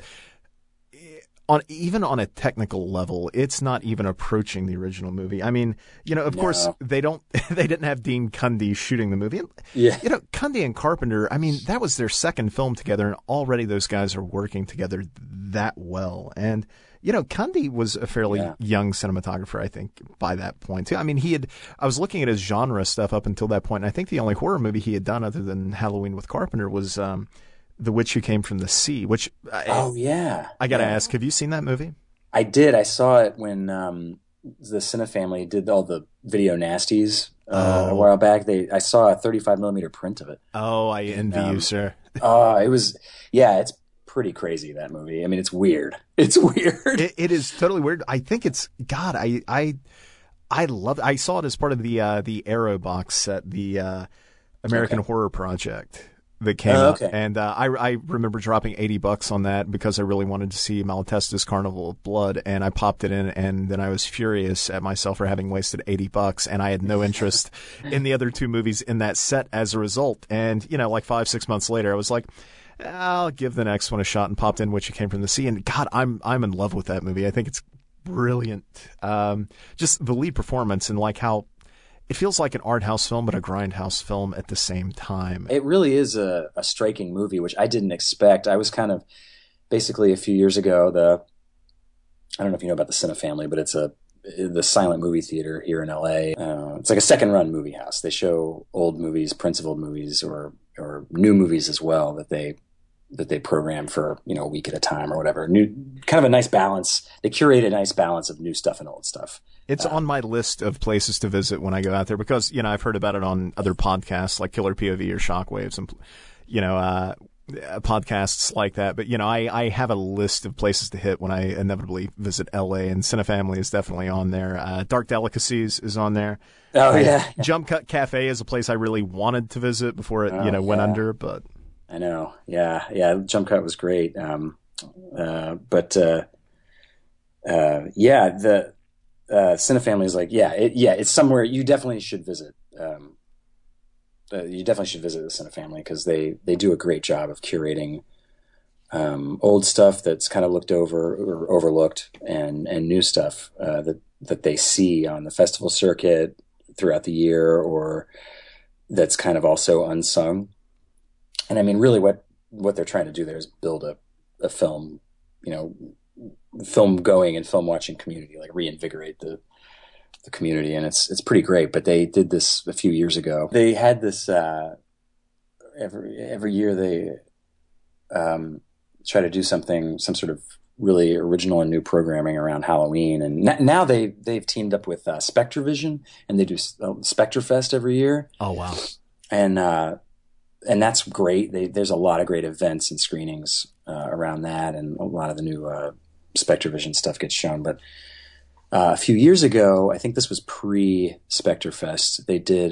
even on a technical level, it's not even approaching the original movie. I mean, you know, of course they didn't have Dean Cundey shooting the movie. Yeah. You know, Cundey and Carpenter, I mean, that was their second film together, and already those guys are working together that well. And, you know, Cundey was a fairly young cinematographer, I think, by that point too. I mean, I was looking at his genre stuff up until that point, and I think the only horror movie he had done other than Halloween with Carpenter was The Witch Who Came from the Sea, which I got to ask, have you seen that movie? I did. I saw it when the Cine Family did all the video nasties a while back. I saw a 35 millimeter print of it. Oh, I envy you, sir. It was, it's pretty crazy, that movie. I mean, it's weird. It's weird. It is totally weird. I think it's, God, I love it. I saw it as part of the Arrow box set, the American Horror Project that came out. And I remember dropping $80 on that because I really wanted to see Malatesta's Carnival of Blood, and I popped it in, and then I was furious at myself for having wasted $80, and I had no interest in the other two movies in that set as a result. And, you know, like 5-6 months later, I was like, I'll give the next one a shot, and popped in Witch Who Came from the Sea. And God, I'm in love with that movie. I think it's brilliant. Just the lead performance, and like how it feels like an art house film, but a grindhouse film at the same time. It really is a striking movie, which I didn't expect. I was kind of basically a few years ago, I don't know if you know about the Cine Family, but it's the silent movie theater here in LA. It's like a second run movie house. They show old movies, prints of old movies, or new movies as well that they program for, you know, a week at a time or whatever. Kind of a nice balance. They curate a nice balance of new stuff and old stuff. It's on my list of places to visit when I go out there because, you know, I've heard about it on other podcasts like Killer POV or Shockwaves and, you know, podcasts like that. But, you know, I have a list of places to hit when I inevitably visit LA, and Cine Family is definitely on there. Dark Delicacies is on there. Oh, yeah. Jump Cut Cafe is a place I really wanted to visit before it, went under, but. I know. Yeah. Jump Cut was great. The Cine Family is like, it's somewhere you definitely should visit. You definitely should visit the Cine Family because they do a great job of curating old stuff that's kind of looked over or overlooked, and new stuff that they see on the festival circuit throughout the year, or that's kind of also unsung. And I mean, really, what they're trying to do there is build a film, you know, film going and film watching community, like reinvigorate the community, and it's pretty great. But they did this a few years ago. They had this every year they try to do some sort of really original and new programming around Halloween. And now they've teamed up with Spectrovision, and they do Spectrefest every year. Oh wow! And that's great. There's a lot of great events and screenings around that, and a lot of the new Spectrovision stuff gets shown. But a few years ago, I think this was pre-Spectrefest, they did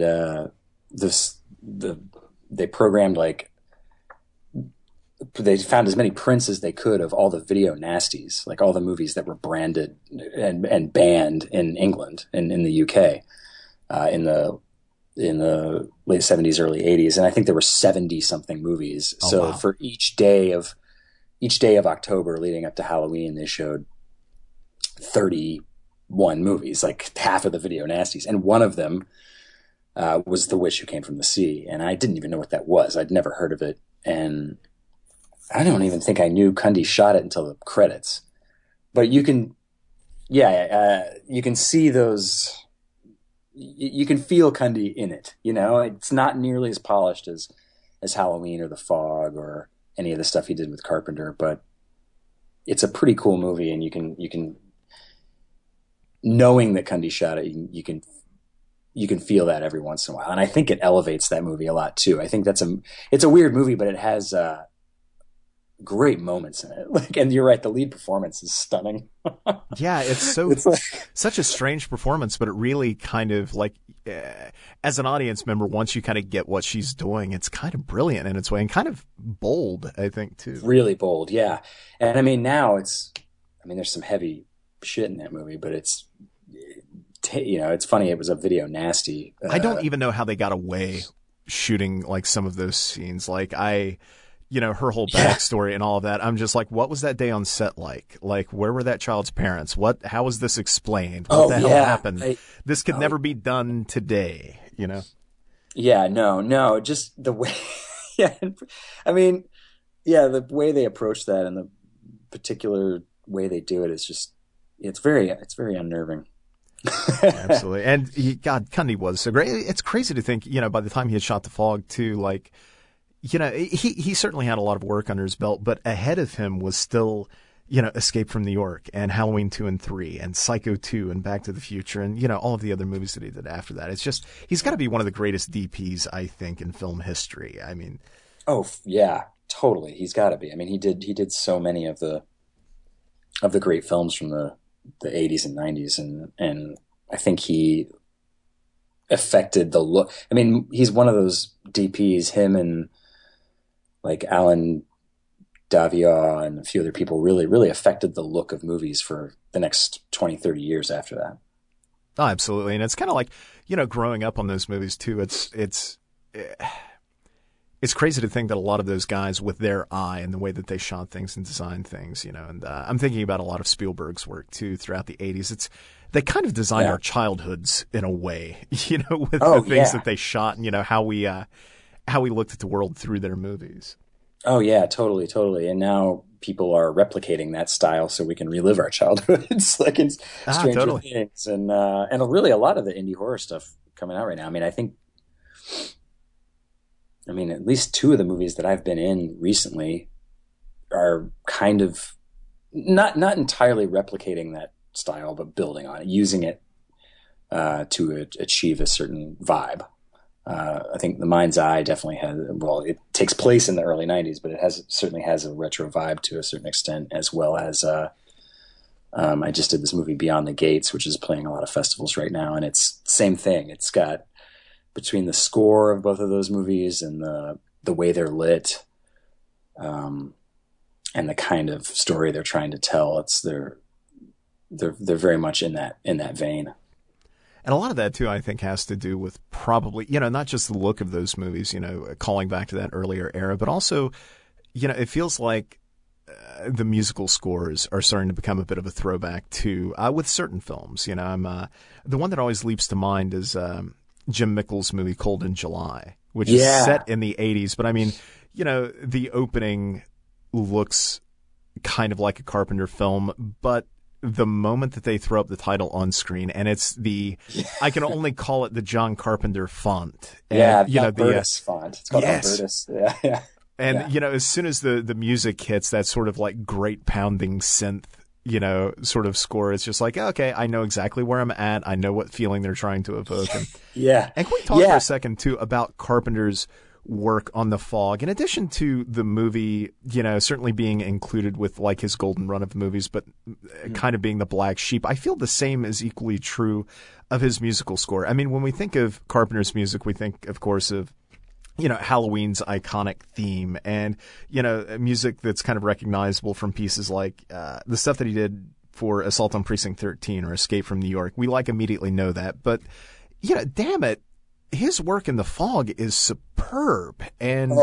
they programmed, like, they found as many prints as they could of all the video nasties, like all the movies that were branded and banned in England and in the UK in the late 70s, early 80s. And I think there were 70 something movies. Oh, so wow. For each day of October leading up to Halloween, they showed 31 movies, like half of the video nasties. And one of them was The Witch Who Came from the Sea. And I didn't even know what that was. I'd never heard of it. And I don't even think I knew Cundey shot it until the credits. but you can, you can see those. You can feel Cundy in it. You know, it's not nearly as polished as Halloween or The Fog or any of the stuff he did with Carpenter, but it's a pretty cool movie, and you can knowing that Cundy shot it, you can feel that every once in a while, and I think it elevates that movie a lot too. I think it's a weird movie, but it has great moments in it. Like, and you're right, the lead performance is stunning. Yeah, it's such a strange performance, but it really kind of like, as an audience member, once you kind of get what she's doing, it's kind of brilliant in its way and kind of bold, I think, too. Really bold, yeah. And I mean, now there's some heavy shit in that movie, but it's funny. It was a video nasty. I don't even know how they got away shooting like some of those scenes. Like her whole backstory and all of that. I'm just like, what was that day on set like? Like, where were that child's parents? How was this explained? What the hell happened? This could never be done today, you know? Yeah, no, just the way, I mean, the way they approach that and the particular way they do it is just, it's very unnerving. Absolutely. And Cundy was so great. It's crazy to think, by the time he had shot The Fog too, like, he certainly had a lot of work under his belt, but ahead of him was still, Escape from New York and Halloween 2 and 3 and Psycho 2 and Back to the Future and, all of the other movies that he did after that. It's just, he's got to be one of the greatest DPs, I think, in film history. I mean. Oh, yeah, totally. He's got to be. I mean, he did so many of the great films from the 80s and 90s. And I think he affected the look. I mean, he's one of those DPs, him and like Alan Davia and a few other people really, really affected the look of movies for the next 20, 30 years after that. Oh, absolutely. And it's kind of like, growing up on those movies too. It's crazy to think that a lot of those guys with their eye and the way that they shot things and designed things, and I'm thinking about a lot of Spielberg's work too throughout the 80s. They kind of designed our childhoods in a way, with the things that they shot and, how we looked at the world through their movies. Oh yeah, totally. And now people are replicating that style so we can relive our childhoods, like in Stranger Things and really a lot of the indie horror stuff coming out right now. I mean, at least two of the movies that I've been in recently are kind of not entirely replicating that style, but building on it, using it to achieve a certain vibe. I think The Mind's Eye definitely it takes place in the early 90s, but it certainly has a retro vibe to a certain extent, as well as I just did this movie Beyond the Gates, which is playing a lot of festivals right now, and it's the same thing. It's got, between the score of both of those movies and the way they're lit, and the kind of story they're trying to tell, they're very much in that vein. And a lot of that, too, I think has to do with probably, not just the look of those movies, calling back to that earlier era, but also, it feels like the musical scores are starting to become a bit of a throwback to, with certain films. The one that always leaps to mind is Jim Mickles' movie Cold in July, which is set in the 80s. But I mean, the opening looks kind of like a Carpenter film, but the moment that they throw up the title on screen, and it's I can only call it the John Carpenter font. And, the Burtis font. It's called Burtis. Yeah. And, as soon as the music hits, that sort of like great pounding synth, sort of score, it's just like, okay, I know exactly where I'm at. I know what feeling they're trying to evoke. And, And can we talk for a second, too, about Carpenter's work on The Fog, in addition to the movie, certainly being included with like his golden run of movies, but kind of being the black sheep. I feel the same is equally true of his musical score. I mean, when we think of Carpenter's music, we think, of course, of, Halloween's iconic theme and, music that's kind of recognizable from pieces like the stuff that he did for Assault on Precinct 13 or Escape from New York. We immediately know that, but, damn it. His work in The Fog is superb, and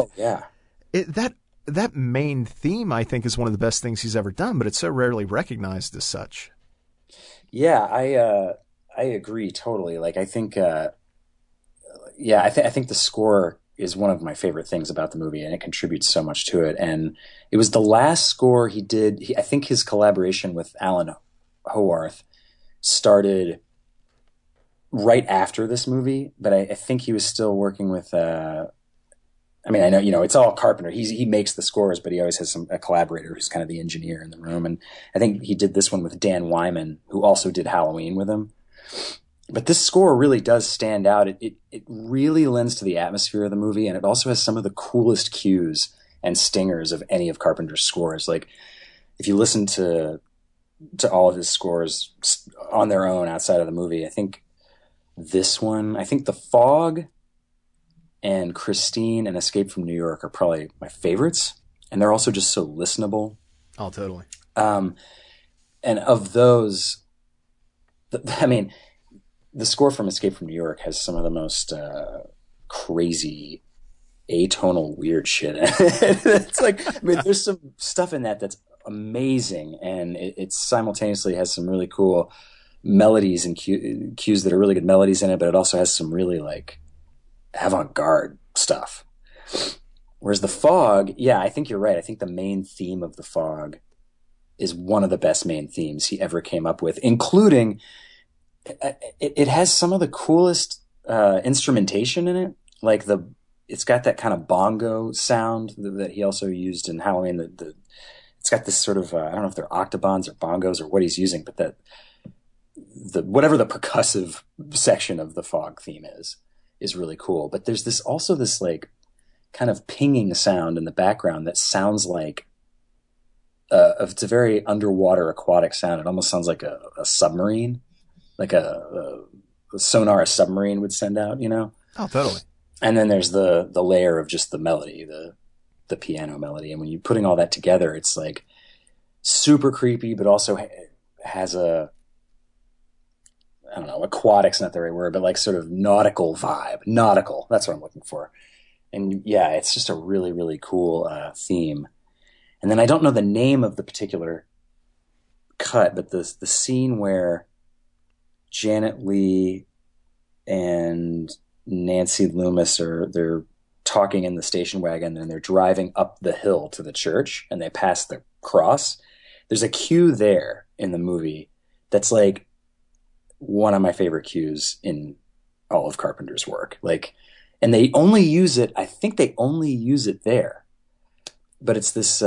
that main theme, I think, is one of the best things he's ever done. But it's so rarely recognized as such. Yeah, I agree totally. Like, I think, I think the score is one of my favorite things about the movie, and it contributes so much to it. And it was the last score he did. I think his collaboration with Alan Howarth started right after this movie, but I think he was still working with. I mean, I know, it's all Carpenter. He makes the scores, but he always has a collaborator who's kind of the engineer in the room. And I think he did this one with Dan Wyman, who also did Halloween with him. But this score really does stand out. It really lends to the atmosphere of the movie, and it also has some of the coolest cues and stingers of any of Carpenter's scores. Like, if you listen to all of his scores on their own outside of the movie, I think The Fog and Christine and Escape from New York are probably my favorites, and they're also just so listenable. Oh, totally. And of those, the score from Escape from New York has some of the most crazy atonal weird shit in it. It's like, there's some stuff in that that's amazing, and it simultaneously has some really cool melodies and cues that are really good melodies in it, but it also has some really like avant-garde stuff. Whereas The Fog, yeah, I think you're right. I think the main theme of The Fog is one of the best main themes he ever came up with, including it has some of the coolest instrumentation in it. Like it's got that kind of bongo sound that he also used in Halloween. It's got this sort of I don't know if they're octobans or bongos or what he's using, but that whatever the percussive section of the Fog theme is really cool. But there's this like kind of pinging sound in the background that sounds like it's a very underwater aquatic sound. It almost sounds like a submarine, like a sonar a submarine would send out, Oh, totally. And then there's the layer of just the melody, the piano melody. And when you're putting all that together, it's like super creepy, but also has I don't know, aquatic's not the right word, but like sort of nautical vibe. Nautical, that's what I'm looking for. And yeah, it's just a really, really cool theme. And then I don't know the name of the particular cut, but the scene where Janet Leigh and Nancy Loomis they're talking in the station wagon, and they're driving up the hill to the church, and they pass the cross. There's a cue there in the movie that's like one of my favorite cues in all of Carpenter's work. Like, and they only use it, I think they only use it there, but it's this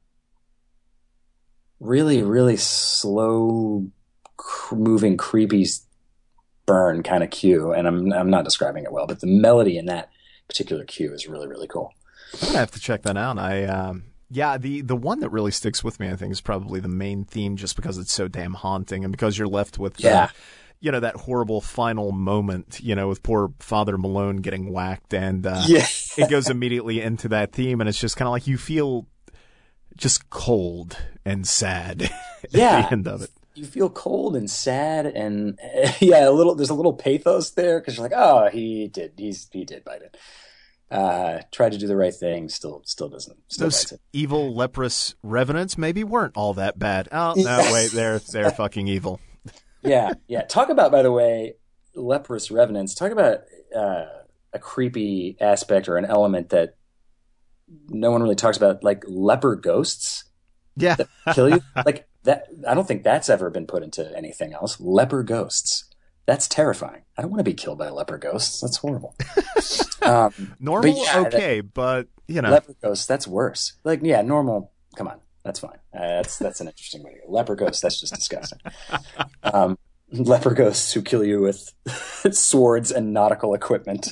really, really slow moving, creepy burn kind of cue. And I'm not describing it well, but the melody in that particular cue is really, really cool. I'm gonna have to check that out. The one that really sticks with me, I think, is probably the main theme, just because it's so damn haunting, and because you're left with that horrible final moment, with poor Father Malone getting whacked, and it goes immediately into that theme, and it's just kind of like you feel just cold and sad at the end of it. You feel cold and sad, and there's a little pathos there, because you're like, oh, he did bite it. Tried to do the right thing, still doesn't. Those evil leprous revenants maybe weren't all that bad. Oh no, wait, they're fucking evil. Yeah. Talk about, by the way, leprous revenants. Talk about a creepy aspect or an element that no one really talks about, like leper ghosts. Yeah, that kill you like that. I don't think that's ever been put into anything else. Leper ghosts. That's terrifying. I don't want to be killed by leper ghosts. That's horrible. Normal, but leper ghosts. That's worse. Like, yeah, normal. Come on, that's fine. That's an interesting way to go. Leper ghosts. That's just disgusting. Leper ghosts who kill you with swords and nautical equipment,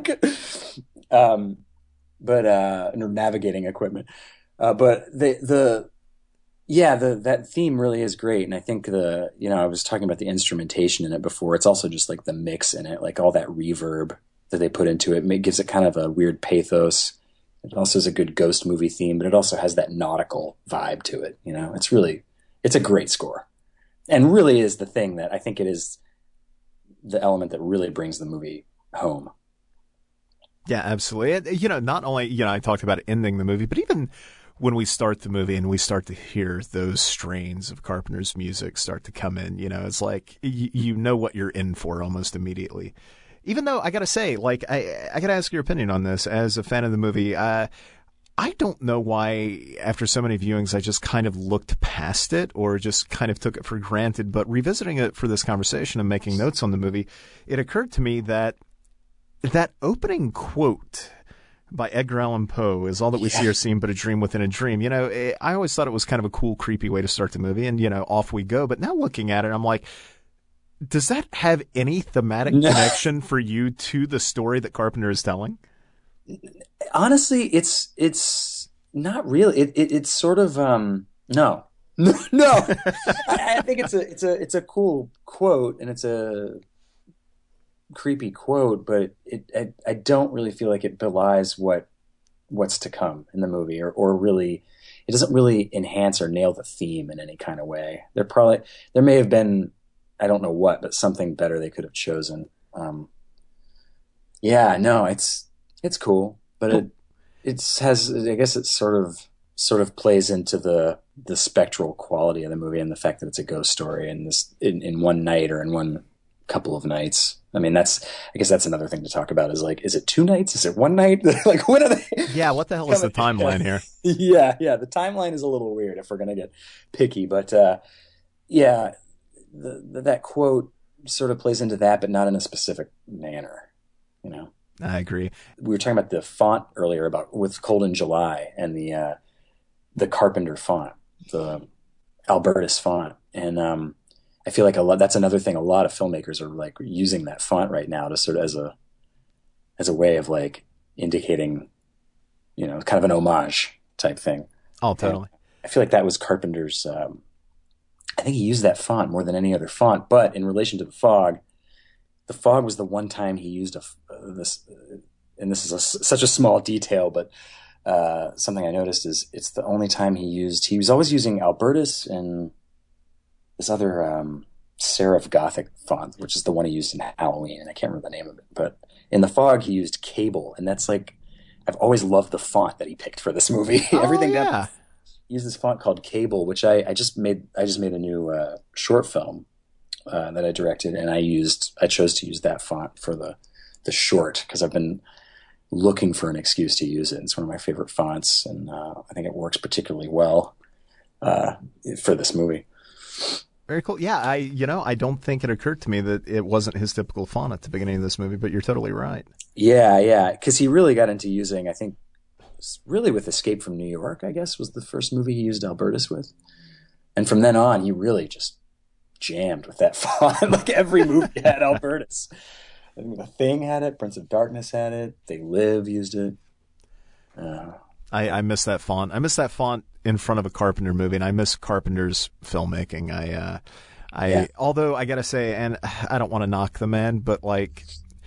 navigating equipment. But that theme really is great. And I think I was talking about the instrumentation in it before. It's also just like the mix in it, like all that reverb that they put into it. It gives it kind of a weird pathos. It also is a good ghost movie theme, but it also has that nautical vibe to it. It's a great score, and really is the thing that I think it is the element that really brings the movie home. Yeah, absolutely. Not only, I talked about ending the movie, but even when we start the movie and we start to hear those strains of Carpenter's music start to come in, it's like you know what you're in for almost immediately. even though I got to say, like, I got to ask your opinion on this as a fan of the movie. I don't know why, after so many viewings, I just kind of looked past it or just kind of took it for granted. But revisiting it for this conversation and making notes on the movie, it occurred to me that that opening quote by Edgar Allan Poe is all that we see or seem but a dream within a dream. You know, I always thought it was kind of a cool, creepy way to start the movie, and, you know, off we go. But now looking at it, I'm like, does that have any thematic connection for you to the story that Carpenter is telling? Honestly, it's not really. It's sort of no. I think it's a cool quote, and it's a creepy quote, but I don't really feel like it belies what's to come in the movie, or really, it doesn't really enhance or nail the theme in any kind of way. There may have been, I don't know what, but something better they could have chosen. It's cool, but it has, I guess it sort of plays into the spectral quality of the movie and the fact that it's a ghost story and this in one night or in one couple of nights. I mean, I guess that's another thing to talk about is like, is it 2 nights? Is it 1 night? Like, when are they? Yeah. What the hell is the timeline here? Yeah. The timeline is a little weird if we're going to get picky, but, that quote sort of plays into that, but not in a specific manner, you know? I agree. We were talking about the font earlier with Cold in July and the Carpenter font, the Albertus font. And I feel like that's another thing. A lot of filmmakers are like using that font right now to sort of as a way of like indicating, you know, kind of an homage type thing. Oh, totally. And I feel like that was Carpenter's, I think he used that font more than any other font, but in relation to The Fog was the one time he used this, and this is such a small detail, but something I noticed is it's the only time he was always using Albertus and this other serif Gothic font, which is the one he used in Halloween, and I can't remember the name of it. But in The Fog, he used Cable, and that's like, I've always loved the font that he picked for this movie. Everything yeah. He used this font called Cable, which I just made a new short film that I directed, and I chose to use that font for the short because I've been looking for an excuse to use it. It's one of my favorite fonts, and I think it works particularly well for this movie. Very cool. Yeah, I don't think it occurred to me that it wasn't his typical font at the beginning of this movie, but you're totally right. Yeah, because he really got into using, I think, really with Escape from New York, I guess, was the first movie he used Albertus with. And from then on, he really just jammed with that font. Like every movie had Albertus. I think The Thing had it, Prince of Darkness had it, They Live used it. I miss that font. I miss that font in front of a Carpenter movie, and I miss Carpenter's filmmaking. Although I gotta say, and I don't want to knock the man, but like,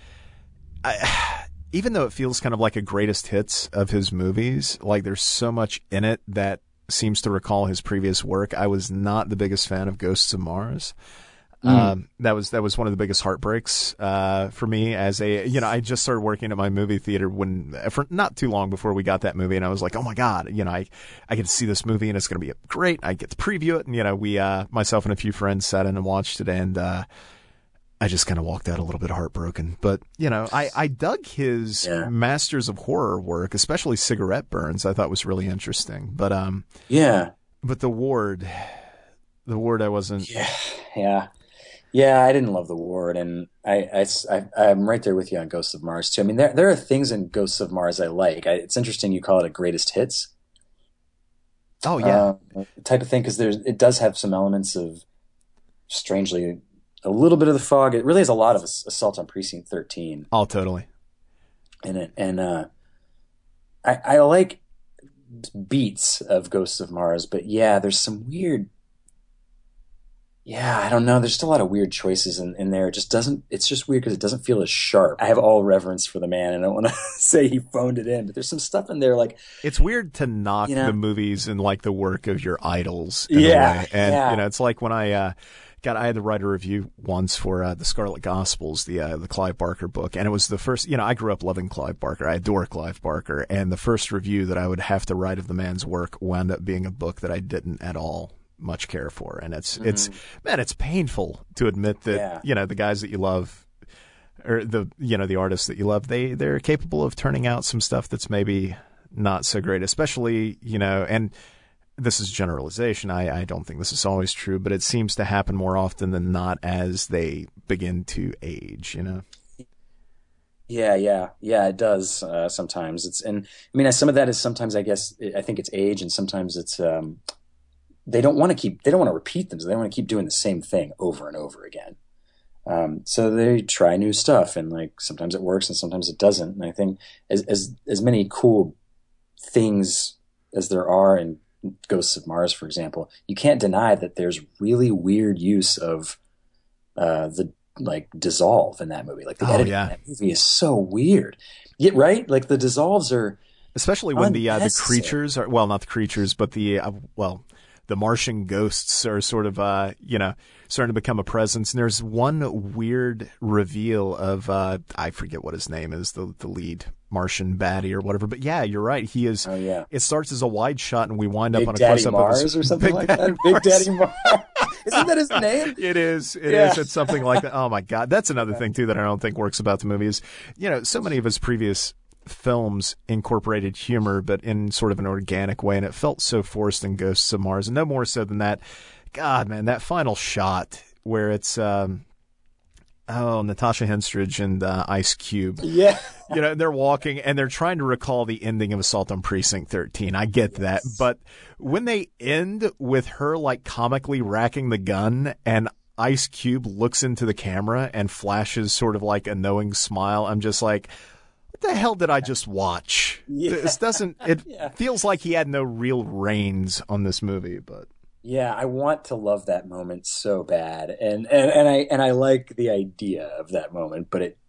even though it feels kind of like a greatest hits of his movies, like there's so much in it that seems to recall his previous work. I was not the biggest fan of Ghosts of Mars. That was one of the biggest heartbreaks for me as I just started working at my movie theater for not too long before we got that movie, and I was like, oh my God, I get to see this movie and it's going to be great. I get to preview it, and we myself and a few friends sat in and watched it, and I just kind of walked out a little bit heartbroken. But I dug his Masters of Horror work, especially Cigarette Burns. I thought was really interesting. But but The Ward I wasn't. Yeah, I didn't love The Ward, and I'm right there with you on Ghosts of Mars too. I mean, there are things in Ghosts of Mars I like. It's interesting you call it a greatest hits. Oh yeah, type of thing, because it does have some elements of, strangely, a little bit of The Fog. It really has a lot of Assault on Precinct 13. Oh, totally. In it, and I like beats of Ghosts of Mars, but yeah, there's some weird. Yeah, I don't know. There's just a lot of weird choices in there. It's just weird because it doesn't feel as sharp. I have all reverence for the man, and I don't want to say he phoned it in, but there's some stuff in there like. It's weird to knock the movies and like the work of your idols in a way. And, it's like when I had to write a review once for the Scarlet Gospels, the Clive Barker book. And it was the first, I grew up loving Clive Barker. I adore Clive Barker. And the first review that I would have to write of the man's work wound up being a book that I didn't at all much care for. And it's painful to admit that, the guys that you love or the artists that you love, they're capable of turning out some stuff that's maybe not so great, especially, and this is generalization. I don't think this is always true, but it seems to happen more often than not as they begin to age, Yeah, it does sometimes. Some of that is sometimes, I think it's age, and sometimes it's they don't want to repeat them, so they want to keep doing the same thing over and over again. So they try new stuff, and like sometimes it works and sometimes it doesn't. And I think as many cool things as there are in Ghosts of Mars, for example, you can't deny that there's really weird use of the dissolve in that movie. Like the editing in that movie is so weird. Yeah, right? Like the dissolves are, especially when the creatures are, well, not the creatures, but the Martian ghosts are sort of starting to become a presence. And there's one weird reveal of I forget what his name is, the lead Martian baddie or whatever. But yeah, you're right. He is. Oh yeah. It starts as a wide shot, and we wind up on a close up of his, or something like that. Big Daddy Mars. Isn't that his name? It is. It is. It's something like that. Oh my God, that's another thing too that I don't think works about the movie is, so many of his previous films incorporated humor, but in sort of an organic way, and it felt so forced in Ghosts of Mars, and no more so than that. God, man, that final shot where it's Natasha Henstridge and Ice Cube. Yeah. They're walking and they're trying to recall the ending of Assault on Precinct 13. I get that. But when they end with her comically racking the gun and Ice Cube looks into the camera and flashes sort of like a knowing smile, I'm just like, what the hell did I just watch? Yeah. This doesn't, it feels like he had no real reins on this movie, but. Yeah, I want to love that moment so bad, and I like the idea of that moment, but it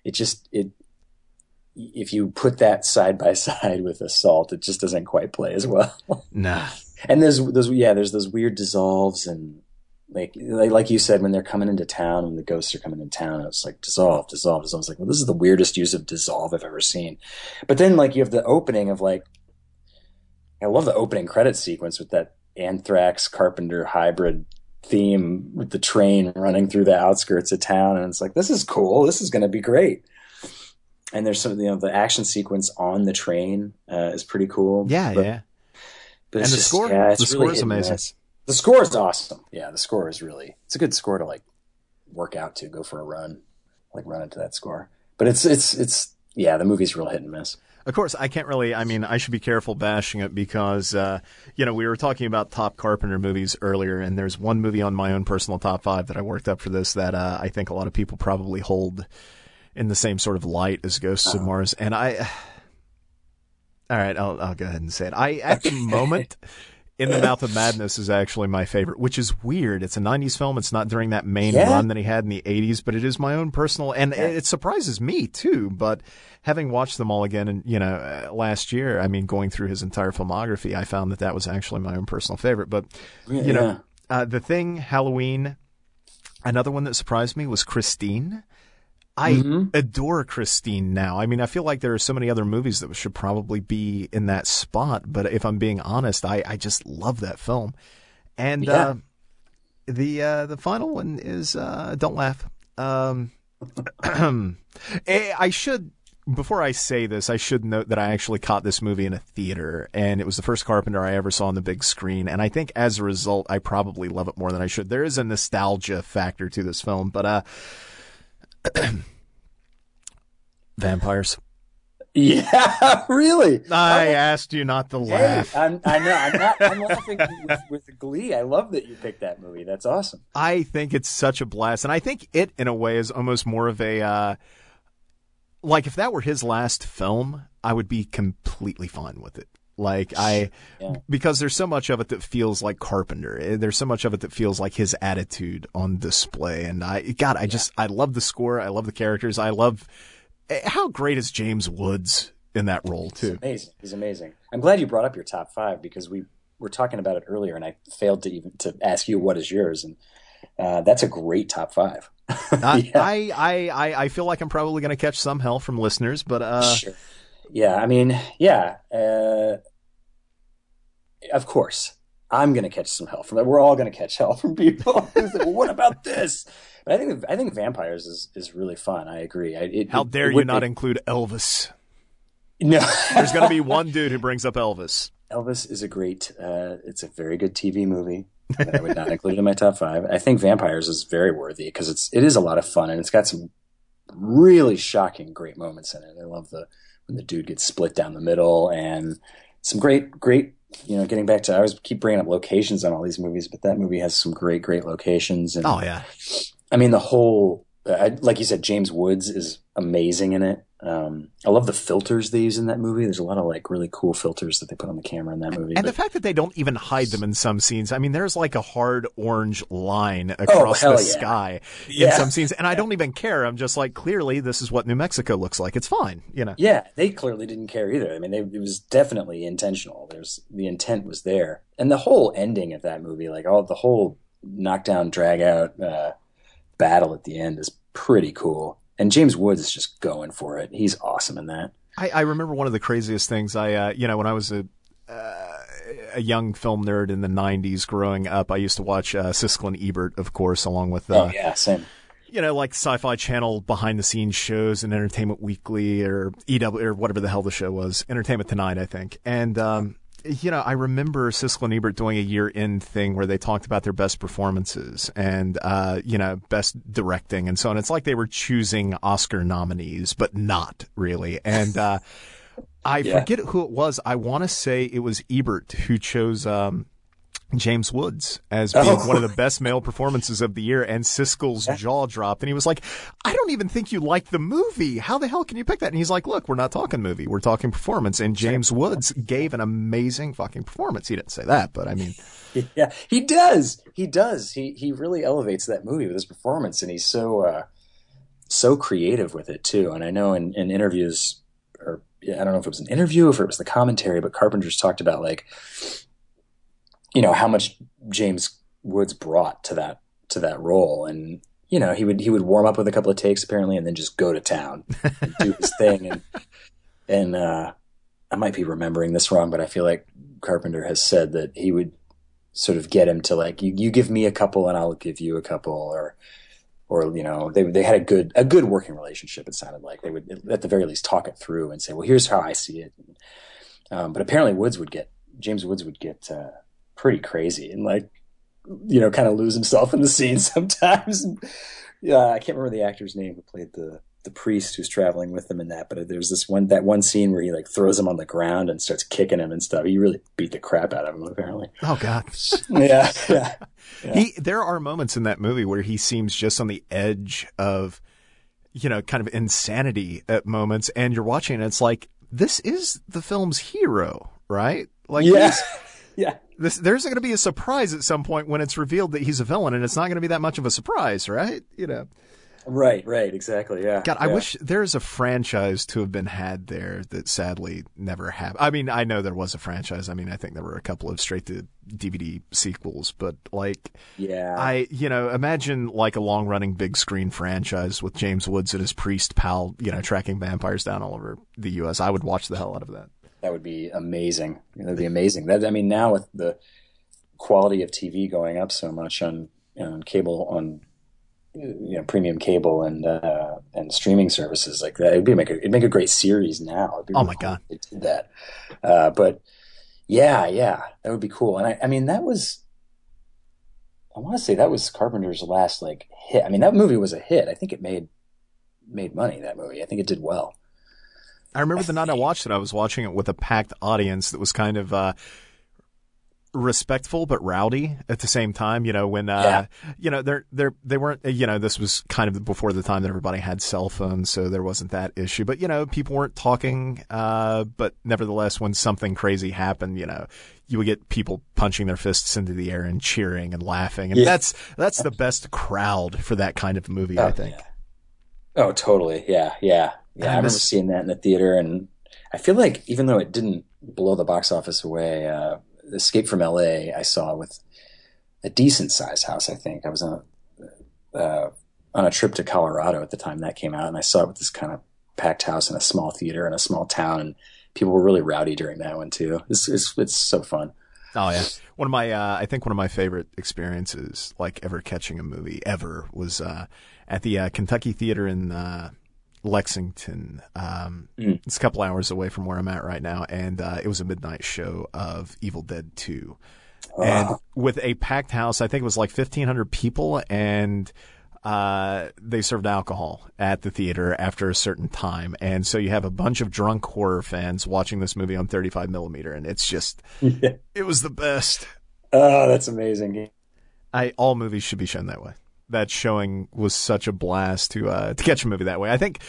if you put that side by side with Assault, it just doesn't quite play as well. Nah. And there's those weird dissolves, and like you said, when they're coming into town, when the ghosts are coming into town, it's like dissolve. It's like, well, this is the weirdest use of dissolve I've ever seen. But then you have the opening of I love the opening credit sequence with that Anthrax Carpenter hybrid theme with the train running through the outskirts of town, and it's like, this is cool, this is going to be great. And there's some the action sequence on the train is pretty cool. But and the score is amazing. The score is awesome. Yeah, the score is it's a good score to work out to, go for a run, run into that score. But it's the movie's real hit and miss. Of course, I can't really, I should be careful bashing it because, we were talking about top Carpenter movies earlier, and there's one movie on my own personal top 5 that I worked up for this that I think a lot of people probably hold in the same sort of light as Ghosts of Mars. And all right, I'll go ahead and say it. At the moment, In the Mouth of Madness is actually my favorite, which is weird. It's a 90s film. It's not during that main run that he had in the 80s, but it is my own personal, and it surprises me too. But having watched them all again, and last year, going through his entire filmography, I found that was actually my own personal favorite. But The Thing, Halloween, another one that surprised me was Christine. I adore Christine now. I feel like there are so many other movies that should probably be in that spot, but if I'm being honest, I just love that film. And the final one is Don't Laugh. I should, before I say this, I should note that I actually caught this movie in a theater, and it was the first Carpenter I ever saw on the big screen, and I think as a result, I probably love it more than I should. There is a nostalgia factor to this film, but vampires. Yeah, really. I asked you not to laugh. I know. I'm laughing with glee. I love that you picked that movie. That's awesome. I think it's such a blast, and I think it, in a way, is almost more of a if that were his last film, I would be completely fine with it. Because there's so much of it that feels like Carpenter. There's so much of it that feels like his attitude on display. And I love the score. I love the characters. I love how great is James Woods in that role too. He's amazing. I'm glad you brought up your top 5 because we were talking about it earlier and I failed to ask you what is yours. And that's a great top 5. I feel like I'm probably going to catch some hell from listeners, but sure. Yeah, of course. I'm going to catch some hell from it. We're all going to catch hell from people. It's like, well, what about this? But I think Vampires is really fun. I agree. How dare you not include Elvis? No. There's going to be one dude who brings up Elvis. Elvis is a great, it's a very good TV movie that I would not include it in my top 5. I think Vampires is very worthy because it is a lot of fun and it's got some really shocking, great moments in it. I love when the dude gets split down the middle and some great, getting back to, I always keep bringing up locations on all these movies, but that movie has some great locations. And, oh yeah. I mean, the whole, like you said, James Woods is amazing in it. I love the filters they use in that movie. There's a lot of like really cool filters that they put on the camera in that movie. And the fact that they don't even hide them in some scenes. I mean, there's like a hard orange line across the sky in some scenes. And I don't even care. I'm just like, clearly this is what New Mexico looks like. It's fine, Yeah, they clearly didn't care either. I mean, it was definitely intentional. The intent was there. And the whole ending of that movie, like the whole knockdown, drag out battle at the end is pretty cool. And James Woods is just going for it. He's awesome in that. I remember one of the craziest things when I was a young film nerd in the 90s growing up, I used to watch Siskel and Ebert, of course, along with same. Like Sci-Fi Channel behind the scenes shows and Entertainment Weekly or EW or whatever the hell the show was, Entertainment Tonight, I think. And I remember Siskel and Ebert doing a year-end thing where they talked about their best performances and, best directing and so on. It's like they were choosing Oscar nominees, but not really. And I forget who it was. I want to say it was Ebert who chose James Woods as being one of the best male performances of the year, and Siskel's jaw dropped, and he was like, I don't even think you like the movie. How the hell can you pick that? And he's like, look, we're not talking movie. We're talking performance. And James Woods gave an amazing fucking performance. He didn't say that, but I mean. Yeah, he does. He does. He really elevates that movie with his performance, and he's so creative with it, too. And I know in interviews, or I don't know if it was an interview, if it was the commentary, but Carpenter's talked about, like, how much James Woods brought to that role. And, he would warm up with a couple of takes apparently and then just go to town and do his thing. And I might be remembering this wrong, but I feel like Carpenter has said that he would sort of get him to like, you give me a couple and I'll give you a couple, or they had a good working relationship. It sounded like they would at the very least talk it through and say, well, here's how I see it. But apparently James Woods would get pretty crazy and like, kind of lose himself in the scene sometimes. I can't remember the actor's name who played the priest who's traveling with him in that, but there's that one scene where he like throws him on the ground and starts kicking him and stuff. He really beat the crap out of him apparently. Oh God. Yeah. There are moments in that movie where he seems just on the edge of, kind of insanity at moments, and you're watching and it's like, this is the film's hero, right? Like, yeah. There's going to be a surprise at some point when it's revealed that he's a villain, and it's not going to be that much of a surprise, right? Right, exactly, yeah. God, I wish there's a franchise to have been had there that sadly never happened. I mean, I know there was a franchise. I mean, I think there were a couple of straight-to-DVD sequels, but like, imagine like a long-running big screen franchise with James Woods and his priest pal, tracking vampires down all over the U.S. I would watch the hell out of that. That would be amazing. That would be amazing. Now with the quality of TV going up so much on cable, premium cable and streaming services like that, it'd make a great series now. Oh my God, they did that. But yeah, that would be cool. And I mean, I want to say that was Carpenter's last like hit. I mean, that movie was a hit. I think it made money. That movie, I think it did well. I remember the night I watched it, I was watching it with a packed audience that was kind of respectful but rowdy at the same time. They weren't. This was kind of before the time that everybody had cell phones, so there wasn't that issue. But people weren't talking. But nevertheless, when something crazy happened, you would get people punching their fists into the air and cheering and laughing, and that's the best crowd for that kind of movie, I think. Yeah. Oh, totally. Yeah. I remember seeing that in the theater, and I feel like even though it didn't blow the box office away, Escape from L.A. I saw with a decent sized house. I think I was on a trip to Colorado at the time that came out, and I saw it with this kind of packed house in a small theater in a small town, and people were really rowdy during that one too. It's so fun. Oh yeah, I think one of my favorite experiences, like ever catching a movie ever, was at the Kentucky Theater in Lexington. It's a couple hours away from where I'm at right now, and it was a midnight show of Evil Dead 2, and with a packed house. I think it was like 1,500 people, and they served alcohol at the theater after a certain time, and so you have a bunch of drunk horror fans watching this movie on 35 millimeter, and it's just, it was the best. Oh, that's amazing. All movies should be shown that way. That showing was such a blast to catch a movie that way. I think,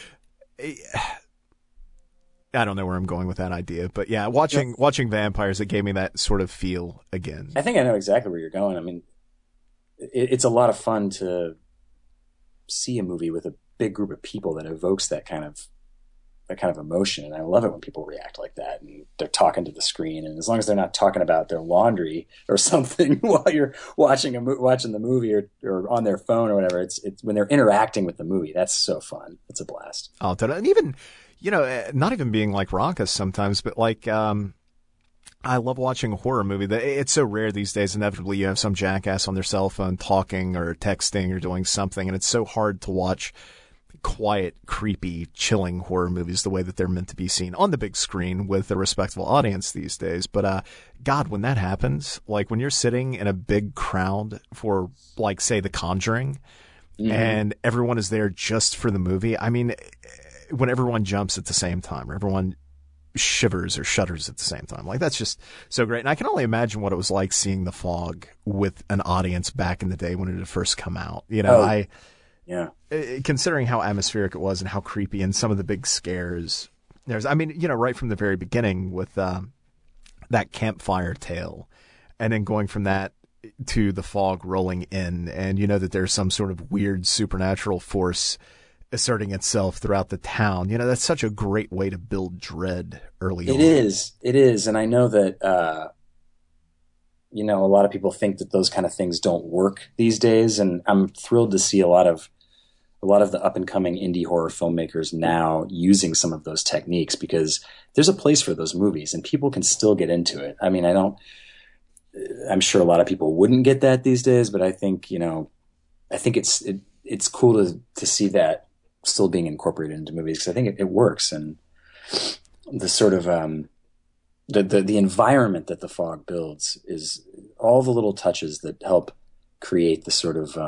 I don't know where I'm going with that idea, but yeah, watching vampires, it gave me that sort of feel again. I think I know exactly where you're going. I mean, it's a lot of fun to see a movie with a big group of people that evokes that kind of emotion, and I love it when people react like that and they're talking to the screen, and as long as they're not talking about their laundry or something while you're watching the movie or on their phone or whatever, it's when they're interacting with the movie, that's so fun. It's a blast. Oh, and even, not even being like raucous sometimes, but like I love watching a horror movie. It's so rare these days. Inevitably, you have some jackass on their cell phone talking or texting or doing something, and it's so hard to watch quiet, creepy, chilling horror movies the way that they're meant to be seen on the big screen with a respectable audience these days. But God, when that happens, like when you're sitting in a big crowd for, like, say, The Conjuring, and everyone is there just for the movie. I mean, when everyone jumps at the same time, or everyone shivers or shudders at the same time. Like, that's just so great. And I can only imagine what it was like seeing The Fog with an audience back in the day when it had first come out. Considering how atmospheric it was and how creepy and some of the big scares. Right from the very beginning with that campfire tale, and then going from that to The Fog rolling in, and that there's some sort of weird supernatural force asserting itself throughout the town. That's such a great way to build dread early on. It is. And I know that, a lot of people think that those kind of things don't work these days. And I'm thrilled to see a lot of the up and coming indie horror filmmakers now using some of those techniques, because there's a place for those movies and people can still get into it. I mean, I'm sure a lot of people wouldn't get that these days, but I think, it's cool to see that still being incorporated into movies, because I think it works. And the sort of the environment that The Fog builds is all the little touches that help create the sort of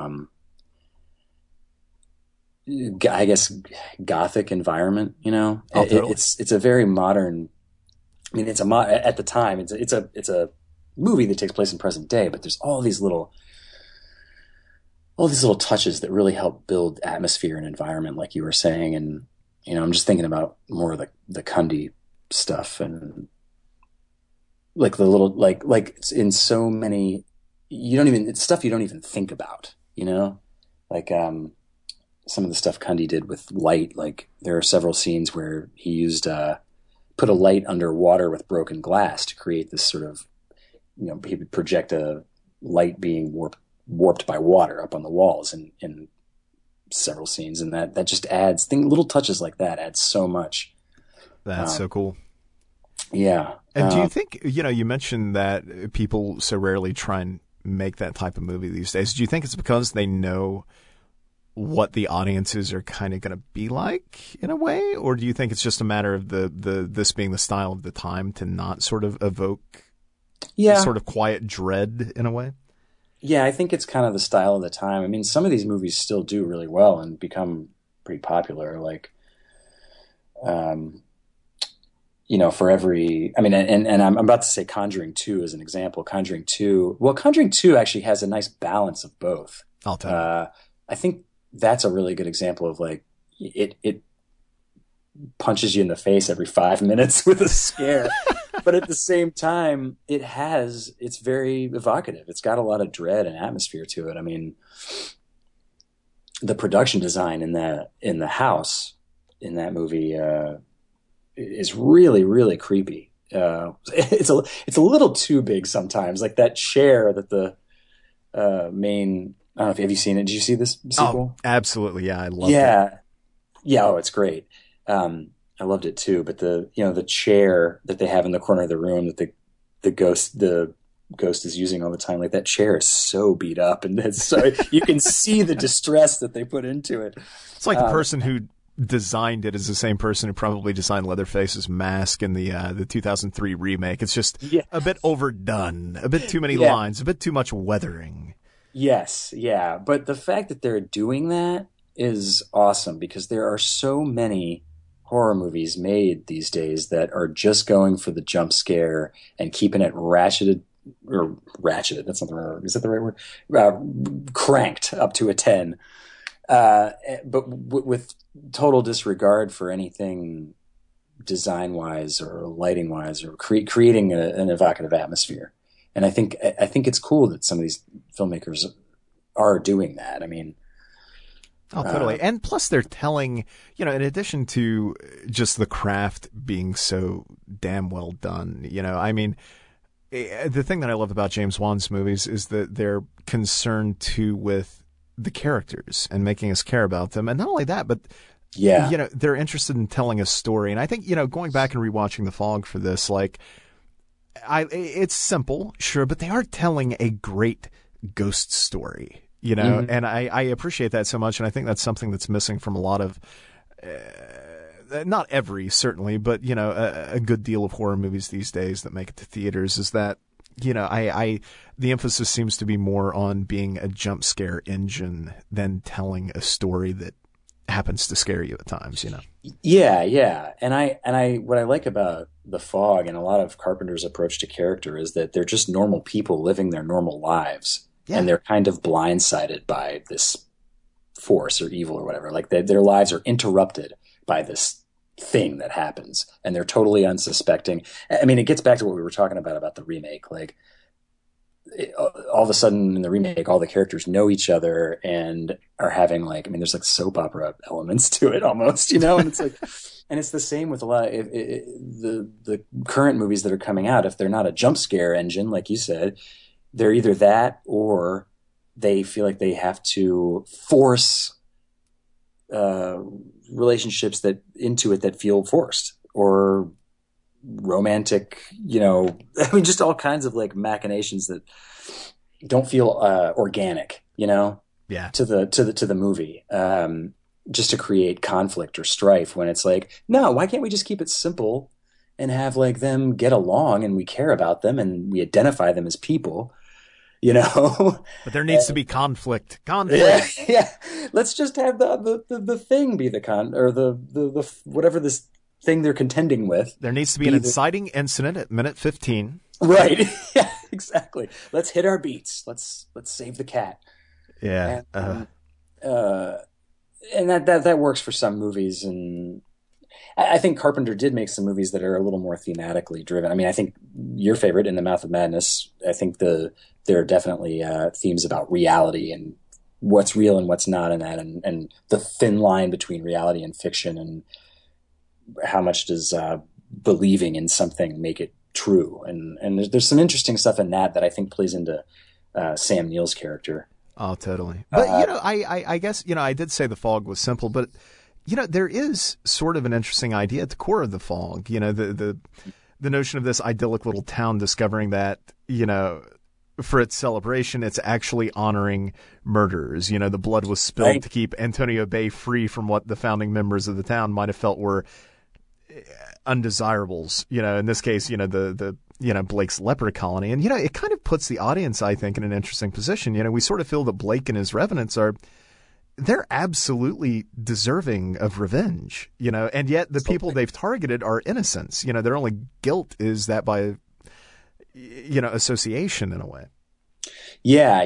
I guess gothic environment. Totally. It's a very modern. I mean, at the time it's a movie that takes place in present day, but there's all these little touches that really help build atmosphere and environment, like you were saying. And, I'm just thinking about more of the Cundy stuff, and like the little, like it's in so many, it's stuff you don't even think about, like, some of the stuff Cundy did with light. Like, there are several scenes where he used, put a light underwater with broken glass to create this sort of, he would project a light being warped by water up on the walls in several scenes, and that just adds little touches like that add so much. That's so cool. Yeah. And do you think, you mentioned that people so rarely try and make that type of movie these days. Do you think it's because they know what the audiences are kind of going to be like in a way, or do you think it's just a matter of this being the style of the time to not sort of evoke sort of quiet dread in a way? Yeah, I think it's kind of the style of the time. I mean, some of these movies still do really well and become pretty popular. Like, for every, I mean, and I'm about to say Conjuring 2 as an example. Conjuring 2 actually has a nice balance of both. I'll tell you. I think that's a really good example of, like, it punches you in the face every 5 minutes with a scare. But at the same time, it's very evocative. It's got a lot of dread and atmosphere to it. I mean, the production design in the house in that movie is really, really creepy. It's a little too big sometimes. Like that chair that the main, I don't know if have you seen it? Did you see this sequel? Oh, absolutely. Yeah, I love it. Yeah. Oh, it's great. I loved it too, but the chair that they have in the corner of the room that the ghost, the Ghost is using all the time. Like, that chair is so beat up, and it's so you can see the distress that they put into it. It's like the person who designed it is the same person who probably designed Leatherface's mask in the 2003 remake. It's just a bit overdone, a bit too many lines, a bit too much weathering. Yes, yeah. But the fact that they're doing that is awesome, because there are so many horror movies made these days that are just going for the jump scare and keeping it ratcheted, that's not the right word. Is that the right word? Cranked up to a 10. But with total disregard for anything design-wise or lighting-wise or creating an evocative atmosphere. And I think it's cool that some of these filmmakers are doing that. I mean, oh, totally. And plus they're telling, in addition to just the craft being so damn well done, I mean, the thing that I love about James Wan's movies is that they're concerned too with the characters and making us care about them. And not only that, but they're interested in telling a story. And I think, going back and rewatching The Fog for this, like, it's simple, sure, but they are telling a great ghost story, and I appreciate that so much. And I think that's something that's missing from a lot of, not every, certainly, but, a good deal of horror movies these days that make it to theaters is that, the emphasis seems to be more on being a jump scare engine than telling a story that happens to scare you at times, Yeah. And what I like about The Fog and a lot of Carpenter's approach to character is that they're just normal people living their normal lives. Yeah. And they're kind of blindsided by this force or evil or whatever. Like their lives are interrupted by this thing that happens, and they're totally unsuspecting. I mean, it gets back to what we were talking about the remake. Like, all of a sudden in the remake, all the characters know each other and are having there's like soap opera elements to it almost, and it's like, and it's the same with a lot of the current movies that are coming out. If they're not a jump scare engine, like you said, they're either that or they feel like they have to force relationships that feel forced, or romantic, just all kinds of like machinations that don't feel organic, to the movie, just to create conflict or strife, when it's like, no, why can't we just keep it simple and have like them get along and we care about them and we identify them as people, But there needs to be conflict. Yeah. Let's just have the thing be the whatever this thing they're contending with. There needs to be an inciting incident at minute 15. Right. Yeah, exactly. Let's hit our beats. Let's save the cat. Yeah. And that works for some movies. And I think Carpenter did make some movies that are a little more thematically driven. I mean, I think your favorite, In the Mouth of Madness, I think there are definitely themes about reality and what's real and what's not in that, and the thin line between reality and fiction, and how much does believing in something make it true. And there's some interesting stuff in that I think plays into Sam Neill's character. Oh, totally. But, I guess, I did say The Fog was simple, but, there is sort of an interesting idea at the core of The Fog. The notion of this idyllic little town discovering that, for its celebration, it's actually honoring murderers. The blood was spilled to keep Antonio Bay free from what the founding members of the town might have felt were undesirables. In this case, the Blake's leper colony. And, it kind of puts the audience, I think, in an interesting position. We sort of feel that Blake and his revenants they're absolutely deserving of revenge, and yet the people they've targeted are innocents. Their only guilt is that by, association in a way. Yeah.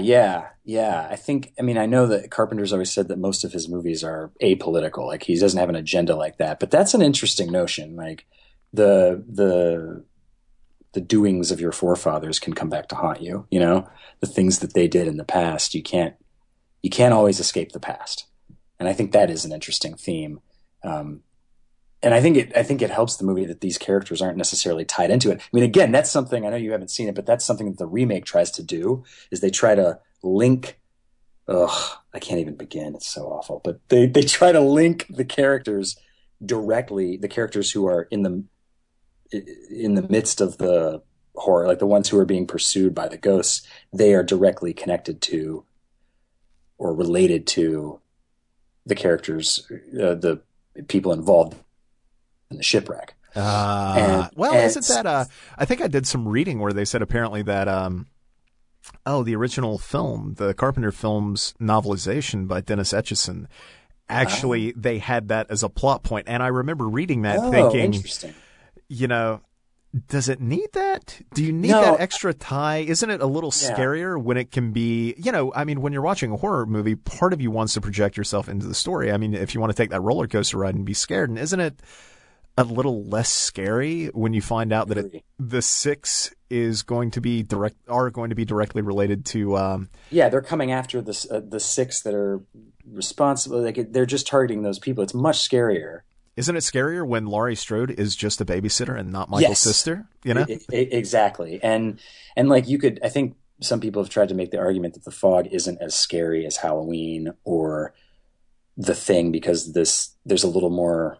I know that Carpenter's always said that most of his movies are apolitical. Like, he doesn't have an agenda like that, but that's an interesting notion. Like, the doings of your forefathers can come back to haunt you, the things that they did in the past. You can't always escape the past. And I think that is an interesting theme. And I think it helps the movie that these characters aren't necessarily tied into it. I mean, again, that's something, I know you haven't seen it, but that's something that the remake tries to do, is they try to link, I can't even begin. It's so awful, but they try to link the characters directly, the characters who are in the midst of the horror, like the ones who are being pursued by the ghosts, they are directly connected to or related to the characters, the people involved in the shipwreck. Isn't that I think I did some reading where they said apparently that the original film, the Carpenter film's novelization by Dennis Etchison, actually they had that as a plot point, and I remember reading that thinking, interesting. Does it need that? Do you need that extra tie? Isn't it a little scarier when it can be, when you're watching a horror movie, part of you wants to project yourself into the story. I mean, if you want to take that roller coaster ride and be scared, and isn't it a little less scary when you find out that the six is going to be directly related to? They're coming after the six that are responsible. Like they're just targeting those people. It's much scarier. Isn't it scarier when Laurie Strode is just a babysitter and not Michael's sister? Exactly. And like I think some people have tried to make the argument that The Fog isn't as scary as Halloween or The Thing because there's a little more,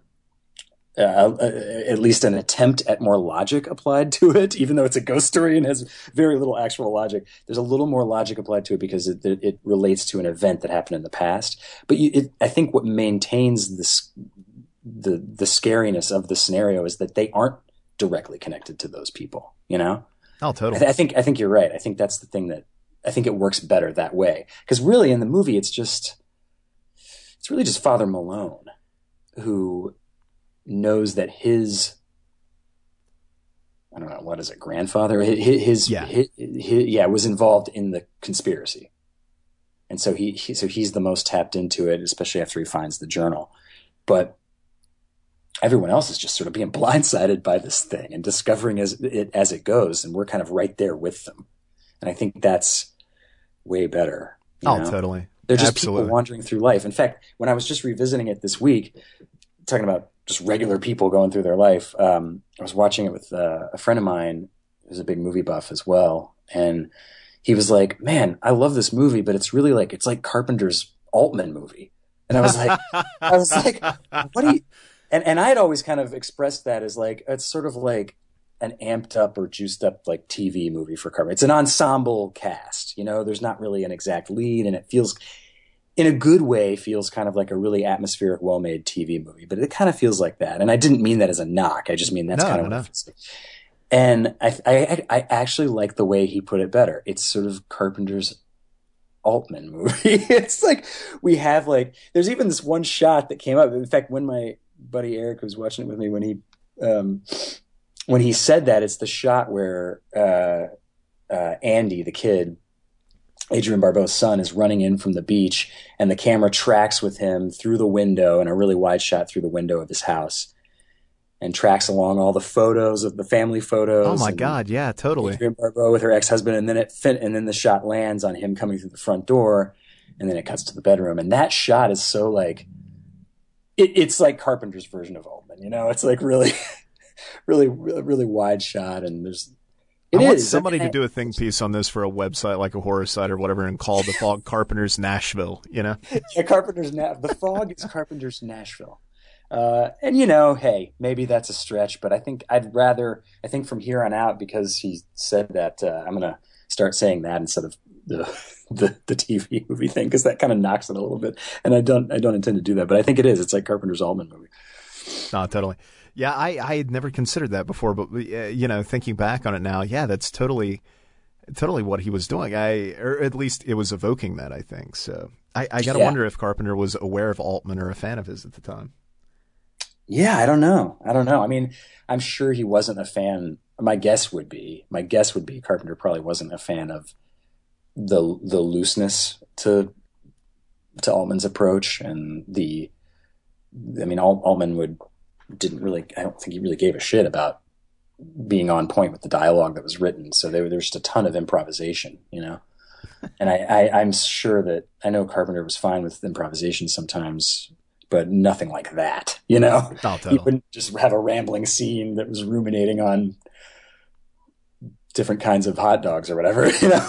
at least an attempt at more logic applied to it, even though it's a ghost story and has very little actual logic. There's a little more logic applied to it because it relates to an event that happened in the past. But I think what maintains the scariness of the scenario is that they aren't directly connected to those people, Oh, totally. I think you're right. I think that's the thing that I think it works better that way. Because really in the movie, it's really just Father Malone who knows that his, I don't know, what is it, grandfather? His was involved in the conspiracy. And so he's the most tapped into it, especially after he finds the journal. But everyone else is just sort of being blindsided by this thing and discovering as it goes, and we're kind of right there with them. And I think that's way better. Totally. They're just people wandering through life. In fact, when I was just revisiting it this week, talking about just regular people going through their life, I was watching it with a friend of mine who's a big movie buff as well, and he was like, "Man, I love this movie, but it's really it's like Carpenter's Altman movie." And I was like, "What do you?" And I had always kind of expressed that as it's sort of like an amped up or juiced up TV movie for Carpenter. It's an ensemble cast, there's not really an exact lead, and it feels, in a good way, feels kind of like a really atmospheric, well-made TV movie, but it kind of feels like that. And I didn't mean that as a knock. I just mean that's kind of what it feels like. And I actually like the way he put it better. It's sort of Carpenter's Altman movie. It's we have there's even this one shot that came up. In fact, when my buddy Eric was watching it with me, when he said that, it's the shot where Andy, the kid, Adrienne Barbeau's son, is running in from the beach, and the camera tracks with him through the window in a really wide shot through the window of his house, and tracks along all the photos of the family photos. Oh my God, yeah, totally. Adrienne Barbeau with her ex-husband, and then the shot lands on him coming through the front door, and then it cuts to the bedroom, and that shot is so it's like Carpenter's version of Altman, It's really, really, really, really wide shot, and I want somebody to do a think piece on this for a website like a horror site or whatever, and call The Fog Carpenter's Nashville. Yeah, The Fog is Carpenter's Nashville. And hey, maybe that's a stretch, but I think from here on out, because he said that, I'm going to start saying that instead of the TV movie thing, because that kind of knocks it a little bit. And I don't intend to do that, but I think it is. It's like Carpenter's Altman movie. No, totally. Yeah, I had never considered that before, but thinking back on it now, yeah, that's totally what he was doing. Or at least it was evoking that, I think. So I got to wonder if Carpenter was aware of Altman or a fan of his at the time. Yeah, I don't know. I mean, I'm sure he wasn't a fan. My guess would be Carpenter probably wasn't a fan of the looseness to Altman's approach, and Altman I don't think he really gave a shit about being on point with the dialogue that was written. So there's just a ton of improvisation, and I'm sure that I know Carpenter was fine with improvisation sometimes, but nothing like that, Oh, totally. He wouldn't just have a rambling scene that was ruminating on different kinds of hot dogs or whatever,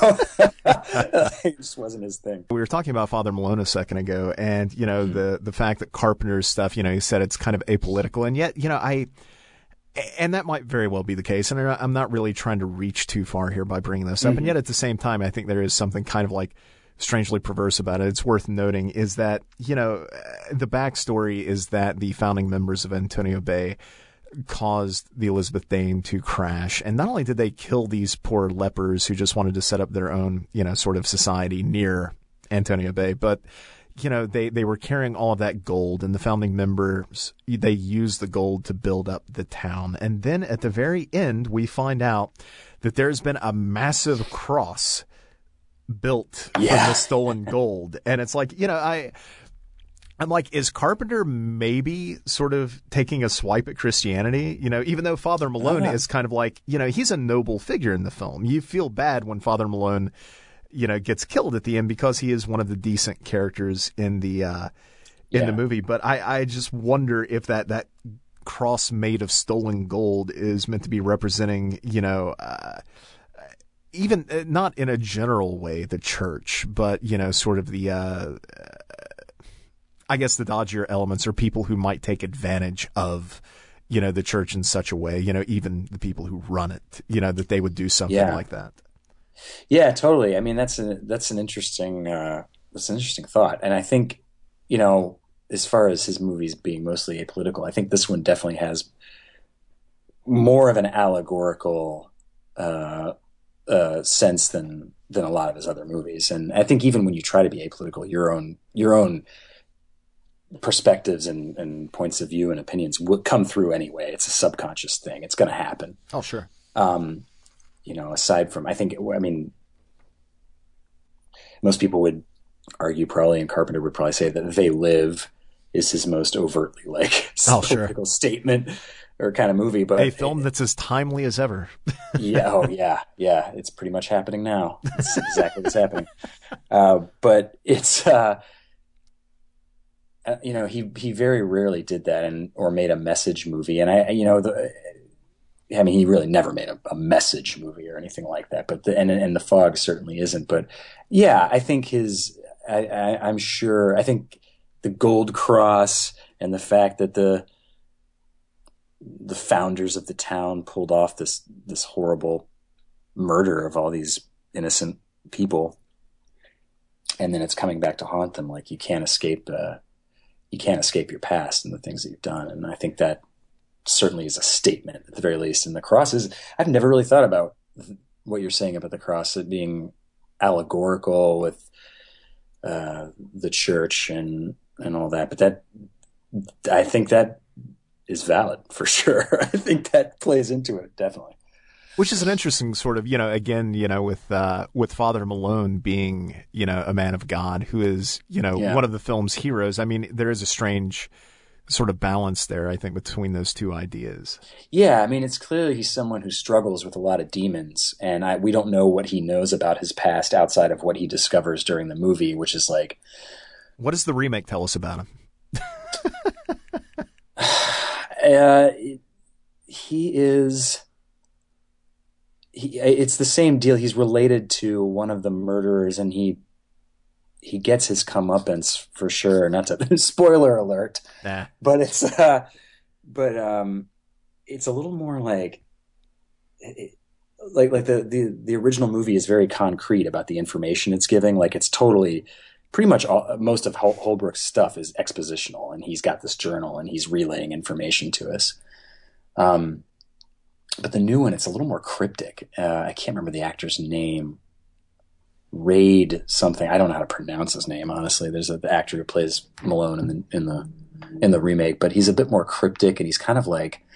It just wasn't his thing. We were talking about Father Malone a second ago, and, the fact that Carpenter's stuff, he said it's kind of apolitical, and yet, And that might very well be the case. And I'm not really trying to reach too far here by bringing this up. And yet at the same time, I think there is something kind of like strangely perverse about it. It's worth noting is that, the backstory is that the founding members of Antonio Bay caused the Elizabeth Dane to crash. And not only did they kill these poor lepers who just wanted to set up their own, sort of society near Antonio Bay, but they were carrying all of that gold, and the founding members, they used the gold to build up the town. And then at the very end, we find out that there's been a massive cross built from the stolen gold. And it's like, I'm like, is Carpenter maybe sort of taking a swipe at Christianity? Even though Father Malone is kind of like, he's a noble figure in the film. You feel bad when Father Malone gets killed at the end because he is one of the decent characters in the movie. But I just wonder if that cross made of stolen gold is meant to be representing, even not in a general way, the church, but, sort of the, I guess the dodgier elements are people who might take advantage of, the church in such a way, even the people who run it, that they would do something like that. Yeah, totally. I mean, that's an interesting thought. And I think, as far as his movies being mostly apolitical, I think this one definitely has more of an allegorical sense than a lot of his other movies. And I think even when you try to be apolitical, your own perspectives and points of view and opinions would come through anyway. It's a subconscious thing. It's going to happen. Oh, sure. Aside from, most people would argue probably, and Carpenter would probably say that They Live is his most overtly political statement or kind of movie. But a film that's as timely as ever. Yeah. It's pretty much happening now. It's exactly what's happening. But it's, he very rarely did that or made a message movie. And he really never made a message movie or anything like that. But and The Fog certainly isn't. But yeah, I think I'm sure. I think the Gold Cross and the fact that the founders of the town pulled off this horrible murder of all these innocent people, and then it's coming back to haunt them. Like you can't escape your past and the things that you've done. And I think that certainly is a statement at the very least. And the cross is, I've never really thought about what you're saying about the cross, it being allegorical with the church and all that. But I think that is valid for sure. I think that plays into it, definitely. Which is an interesting sort of, with Father Malone being, a man of God who is, one of the film's heroes. I mean, there is a strange sort of balance there, I think, between those two ideas. Yeah, I mean, it's clearly he's someone who struggles with a lot of demons, and we don't know what he knows about his past outside of what he discovers during the movie, which is like... What does the remake tell us about him? It's the same deal. He's related to one of the murderers, and he gets his comeuppance for sure. Not to spoiler alert, but it's a little more like the original movie is very concrete about the information it's giving. Like it's totally pretty much most of Holbrook's stuff is expositional, and he's got this journal and he's relaying information to us. But the new one, it's a little more cryptic. I can't remember the actor's name. Raid something. I don't know how to pronounce his name, honestly. There's the actor who plays Malone in the remake, but he's a bit more cryptic, and he's kind of like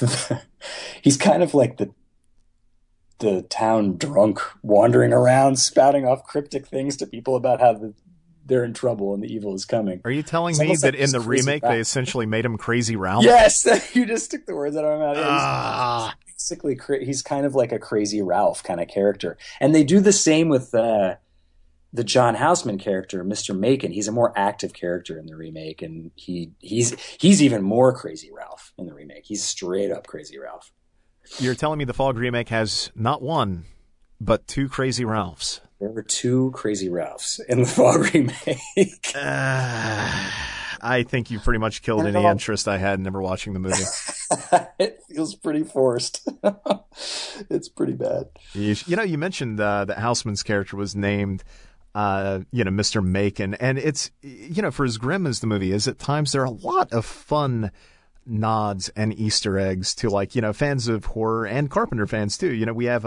the town drunk wandering around spouting off cryptic things to people about how they're in trouble and the evil is coming. Are you telling me that in the remake they essentially made him Crazy Ralph? Yes, you just took the words out of my mouth. Basically, he's kind of like a Crazy Ralph kind of character, and they do the same with the John Houseman character, Mr. Macon. He's a more active character in the remake, and he's even more Crazy Ralph in the remake. He's straight up Crazy Ralph. You're telling me the Fog remake has not one, but two Crazy Ralphs. There were two Crazy Ralphs in the Fog remake. I think you pretty much killed any interest I had in ever watching the movie. It feels pretty forced. It's pretty bad. You mentioned that Houseman's character was named, Mr. Macon, and it's, for as grim as the movie is, at times there are a lot of fun nods and Easter eggs to, like, fans of horror and Carpenter fans too. We have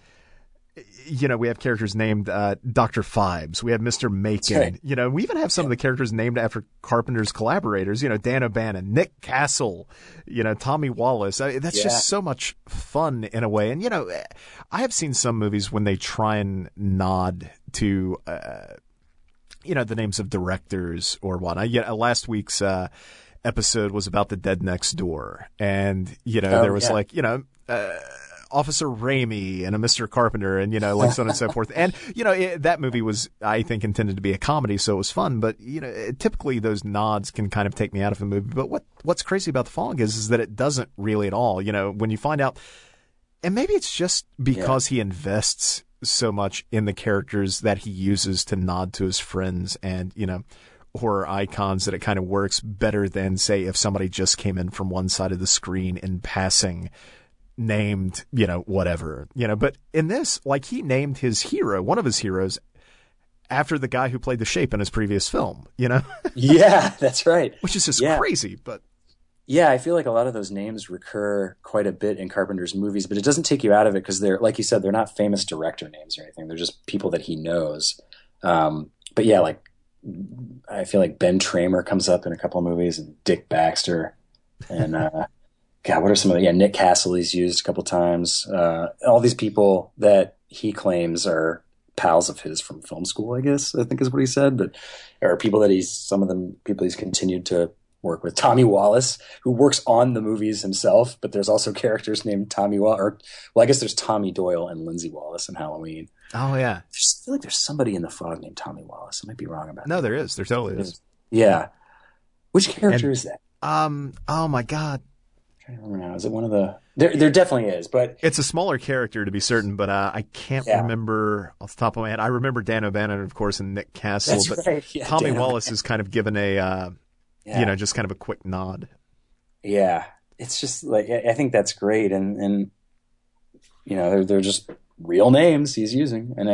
we have characters named Dr. Phibes. We have Mr. Macon. Right. We even have some of the characters named after Carpenter's collaborators. Dan O'Bannon, Nick Castle, Tommy Wallace. That's just so much fun in a way. And, I have seen some movies when they try and nod to, the names of directors or whatnot. Last week's episode was about The Dead Next Door. And, there was Officer Raimi and a Mr. Carpenter and, like so on and so forth. And, that movie was, I think, intended to be a comedy, so it was fun. But, typically those nods can kind of take me out of a movie. But what's crazy about The Fog is that it doesn't really at all. When you find out, and maybe it's just because he invests so much in the characters that he uses to nod to his friends and, horror icons, that it kind of works better than, say, if somebody just came in from one side of the screen in passing, named, whatever, but in this, like, he named his hero, one of his heroes, after the guy who played the Shape in his previous film, Yeah, that's right. Which is just crazy, but. Yeah, I feel like a lot of those names recur quite a bit in Carpenter's movies, but it doesn't take you out of it because they're, like you said, they're not famous director names or anything. They're just people that he knows. But yeah, like, I feel like Ben Tramer comes up in a couple of movies, and Dick Baxter, and God, what are some of the, Nick Castle he's used a couple times. All these people that he claims are pals of his from film school, I guess, I think is what he said, but or people that people he's continued to work with. Tommy Wallace, who works on the movies himself, but there's also characters named Tommy Wallace, I guess there's Tommy Doyle and Lindsay Wallace in Halloween. Oh, yeah. I just feel like there's somebody in The Fog named Tommy Wallace. I might be wrong about that. No, there is. There totally is. Yeah. Which character is that? Oh my God. I don't remember now. Is it one of the? There definitely is, but it's a smaller character to be certain. But I can't remember off the top of my head. I remember Dan O'Bannon, of course, and Nick Castle. That's but right. Yeah, Tommy Wallace is kind of given a, just kind of a quick nod. Yeah, it's just like I think that's great, and they're just real names he's using, and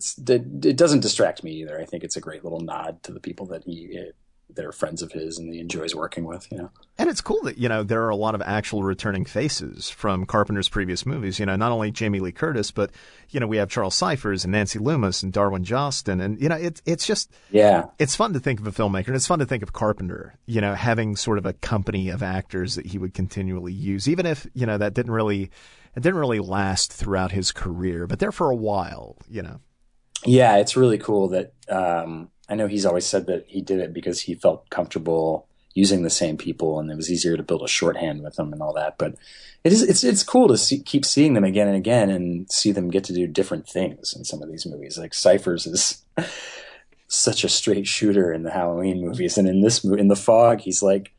it doesn't distract me either. I think it's a great little nod to the people that that are friends of his and he enjoys working with, And it's cool that, there are a lot of actual returning faces from Carpenter's previous movies, not only Jamie Lee Curtis, but, we have Charles Cyphers and Nancy Loomis and Darwin Jostin. And, it's just, it's fun to think of a filmmaker, and it's fun to think of Carpenter, having sort of a company of actors that he would continually use, even if, that didn't really last throughout his career, but there for a while, Yeah, it's really cool that, I know he's always said that he did it because he felt comfortable using the same people, and it was easier to build a shorthand with them and all that. But it's cool to keep seeing them again and again and see them get to do different things in some of these movies. Like Cyphers is such a straight shooter in the Halloween movies, and in this in The Fog, he's like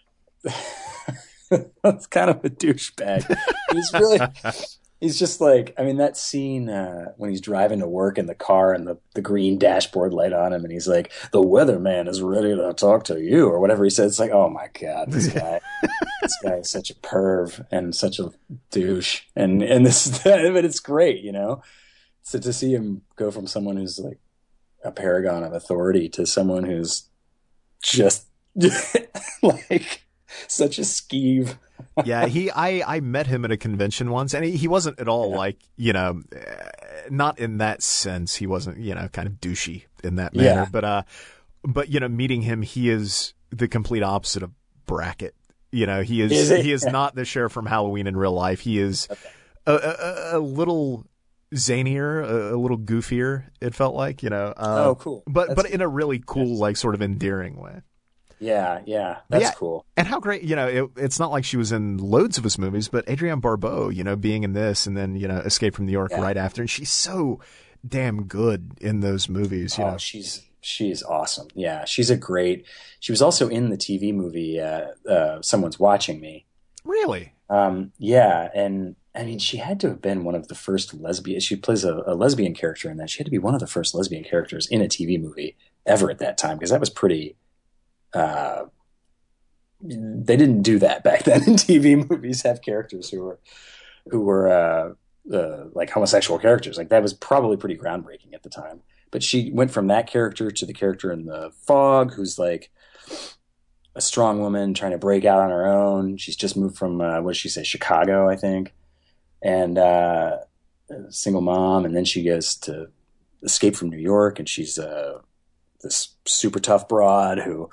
that's kind of a douchebag. He's just like, that scene when he's driving to work in the car and the green dashboard light on him, and he's like, the weatherman is ready to talk to you, or whatever he says. It's like, oh my God, this guy is such a perv and such a douche. And but it's great, So to see him go from someone who's like a paragon of authority to someone who's just like such a skeeve. Yeah, I met him at a convention once, and he wasn't at all like, not in that sense. He wasn't, kind of douchey in that manner. Yeah. But meeting him, he is the complete opposite of Brackett. He is not the sheriff from Halloween in real life. He is a little zanier, a little goofier. It felt like, oh, cool. But in a really cool, like, sort of endearing way. Yeah, that's cool. And how great, it's not like she was in loads of his movies, but Adrienne Barbeau, being in this and then, Escape from New York right after. And she's so damn good in those movies. Oh, she's awesome. Yeah, she was also in the TV movie, Someone's Watching Me. Really? Yeah. And she had to have been one of the first lesbian. She plays a lesbian character in that. She had to be one of the first lesbian characters in a TV movie ever at that time, because that was pretty they didn't do that back then in TV movies, have characters who were like homosexual characters. Like that was probably pretty groundbreaking at the time. But she went from that character to the character in The Fog, who's like a strong woman trying to break out on her own. She's just moved from, what did she say, Chicago, I think. And a single mom. And then she goes to escape from New York, and she's this super tough broad who,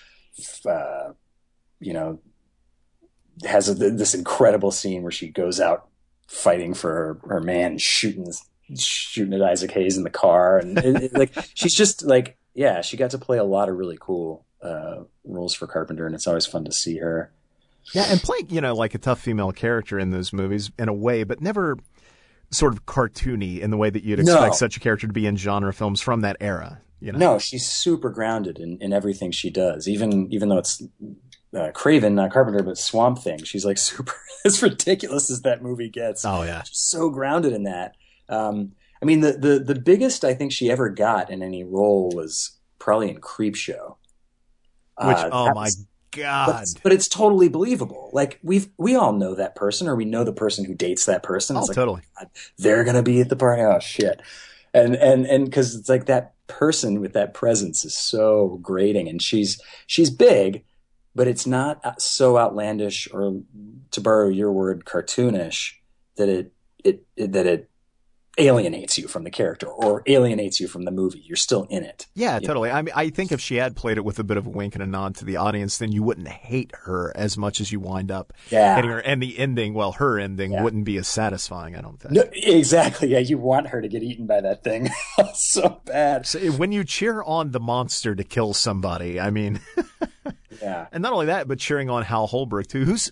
has this incredible scene where she goes out fighting for her man, shooting at Isaac Hayes in the car. And like, she's just like, yeah, she got to play a lot of really cool roles for Carpenter, and it's always fun to see her. Yeah, and playing, like a tough female character in those movies in a way, but never sort of cartoony in the way that you'd expect such a character to be in genre films from that era. No, she's super grounded in everything she does, even though it's Craven, not Carpenter, but Swamp Thing. She's like super, as ridiculous as that movie gets. Oh, yeah. She's so grounded in that. I mean, the biggest I think she ever got in any role was probably in Creepshow. Which, my God. But it's totally believable. Like we all know that person, or we know the person who dates that person. It's like, totally. God, they're going to be at the party. Oh shit. And cause it's like that person with that presence is so grating, and she's big, but it's not so outlandish, or to borrow your word, cartoonish, that it alienates you from the character or alienates you from the movie. You're still in it. Yeah, totally. I mean, I think if she had played it with a bit of a wink and a nod to the audience, then you wouldn't hate her as much as you wind up hating her. And the ending, her ending wouldn't be as satisfying, I don't think. No, exactly. Yeah, you want her to get eaten by that thing so bad. So when you cheer on the monster to kill somebody, I mean, yeah. And not only that, but cheering on Hal Holbrook too, who's,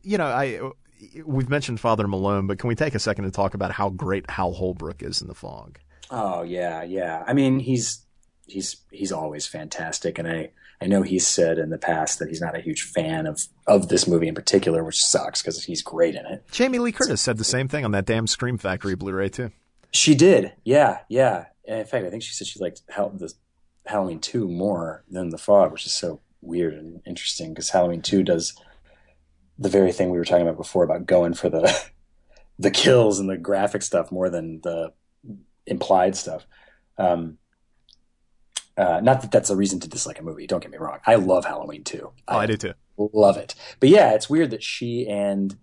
we've mentioned Father Malone, but can we take a second to talk about how great Hal Holbrook is in The Fog? Oh yeah, yeah. I mean, he's always fantastic, and I know he's said in the past that he's not a huge fan of this movie in particular, which sucks because he's great in it. Jamie Lee Curtis said the same thing on that damn Scream Factory Blu-ray too. She did, yeah. And in fact, I think she said she liked the Halloween 2 more than The Fog, which is so weird and interesting because Halloween 2 does the very thing we were talking about before about going for the kills and the graphic stuff more than the implied stuff. Not that that's a reason to dislike a movie. Don't get me wrong. I love Halloween 2. Oh, I do too. Love it. But yeah, it's weird that she and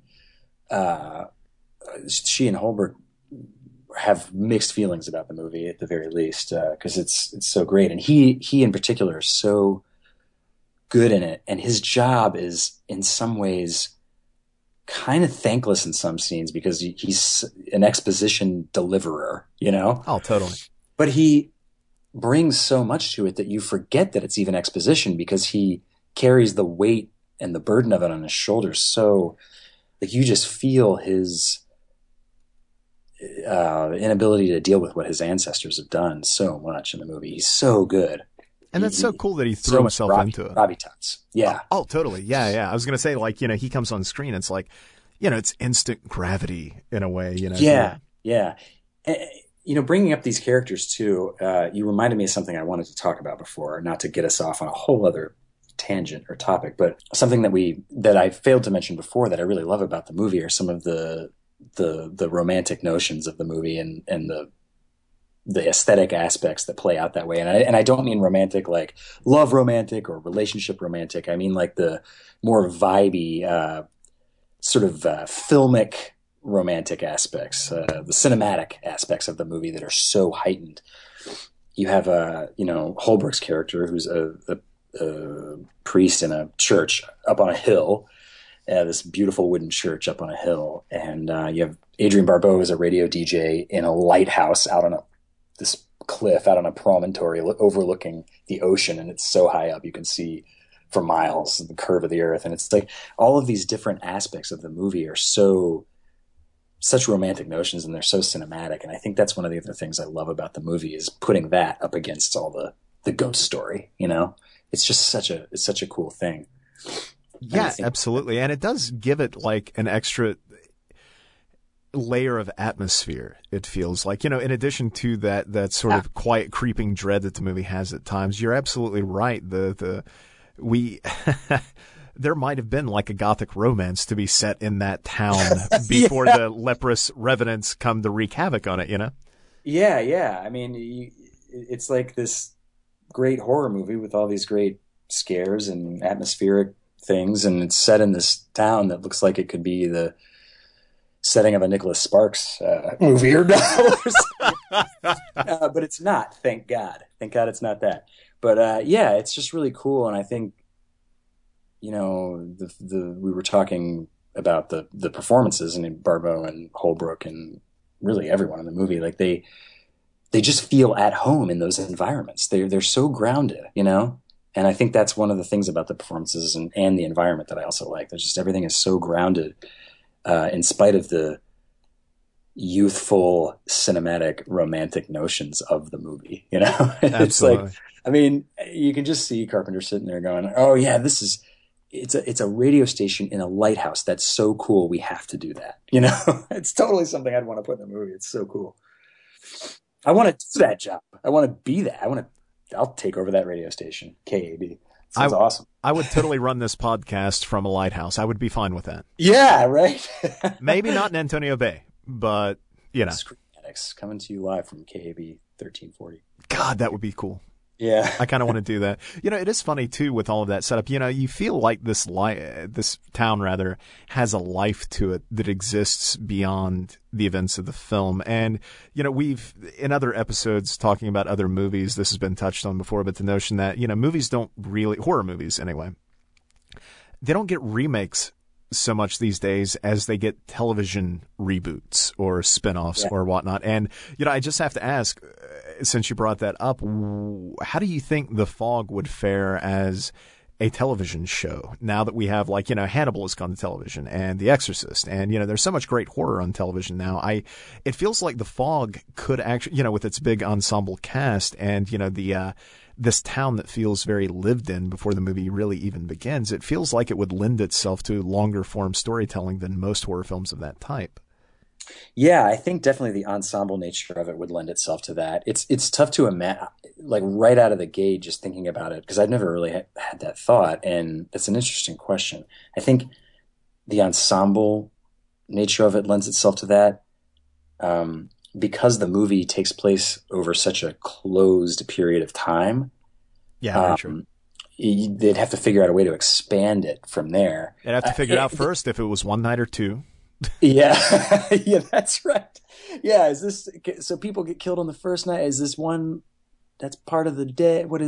Holbrook have mixed feelings about the movie at the very least, because it's so great. And he in particular is so good in it, and his job is in some ways kind of thankless in some scenes because he's an exposition deliverer, Oh, totally. But he brings so much to it that you forget that it's even exposition because he carries the weight and the burden of it on his shoulders. So like you just feel his inability to deal with what his ancestors have done so much in the movie. He's so good. And that's so cool that he threw himself into it. Robbie Tutts. Yeah. Oh, totally. Yeah. I was going to say, he comes on screen. It's like, it's instant gravity in a way, Yeah. And, bringing up these characters too, you reminded me of something I wanted to talk about before, not to get us off on a whole other tangent or topic, but something that I failed to mention before that I really love about the movie are some of the romantic notions of the movie and the aesthetic aspects that play out that way. And I don't mean romantic like love romantic or relationship romantic. I mean like the more vibey, sort of filmic romantic aspects, the cinematic aspects of the movie that are so heightened. You have Holbrook's character who's a priest in a church up on a hill, this beautiful wooden church up on a hill. And you have Adrienne Barbeau as a radio DJ in a lighthouse out on this cliff out on a promontory overlooking the ocean, and it's so high up you can see for miles the curve of the earth. And it's like all of these different aspects of the movie are such romantic notions, and they're so cinematic. And I think that's one of the other things I love about the movie is putting that up against all the ghost story. It's just such a cool thing. Yeah, absolutely. And it does give it like an extra layer of atmosphere, it feels like, in addition to that sort of quiet creeping dread that the movie has at times. You're absolutely right. The we there might have been like a gothic romance to be set in that town before the leprous revenants come to wreak havoc on it, you know? Yeah. I mean, it's like this great horror movie with all these great scares and atmospheric things, and it's set in this town that looks like it could be the setting of a Nicholas Sparks movie or novel. But it's not, thank God. Thank God it's not that. But yeah, it's just really cool, and I think, you know, we were talking about the performances, and Barbeau and Holbrook and really everyone in the movie, like they just feel at home in those environments. They're so grounded, you know? And I think that's one of the things about the performances and the environment that I also like. There's just everything is so grounded in spite of the youthful, cinematic, romantic notions of the movie, you know? It's like, I mean, you can just see Carpenter sitting there going, oh yeah, it's a radio station in a lighthouse. That's so cool. We have to do that. You know, it's totally something I'd want to put in the movie. It's so cool. I want to do that job. I want to be that. I'll take over that radio station. KAB. Sounds awesome. I would totally run this podcast from a lighthouse. I would be fine with that. Yeah, right. Maybe not in Antonio Bay, but you know. Screen Addicts coming to you live from KAB 1340. God, that would be cool. Yeah. I kind of want to do that. You know, it is funny too with all of that setup. You know, you feel like this town rather has a life to it that exists beyond the events of the film. And, you know, we've in other episodes talking about other movies, this has been touched on before, but the notion that, you know, movies don't really, horror movies anyway, they don't get remakes so much these days as they get television reboots or spin-offs or whatnot. And, you know, I just have to ask, since you brought that up, how do you think The Fog would fare as a television show now that we have, like, you know, Hannibal has gone to television and The Exorcist, and, you know, there's so much great horror on television now. It feels like The Fog could actually, you know, with its big ensemble cast and, you know, this town that feels very lived in before the movie really even begins, it feels like it would lend itself to longer form storytelling than most horror films of that type. Yeah, I think definitely the ensemble nature of it would lend itself to that. It's tough to imagine, like right out of the gate, just thinking about it, because I've never really had that thought, and it's an interesting question. I think the ensemble nature of it lends itself to that, because the movie takes place over such a closed period of time. Yeah, very true. They'd have to figure out a way to expand it from there. They'd have to figure out first if it was one night or two. Yeah, yeah, that's right. Yeah, is this so? People get killed on the first night. Is this one that's part of the day? What?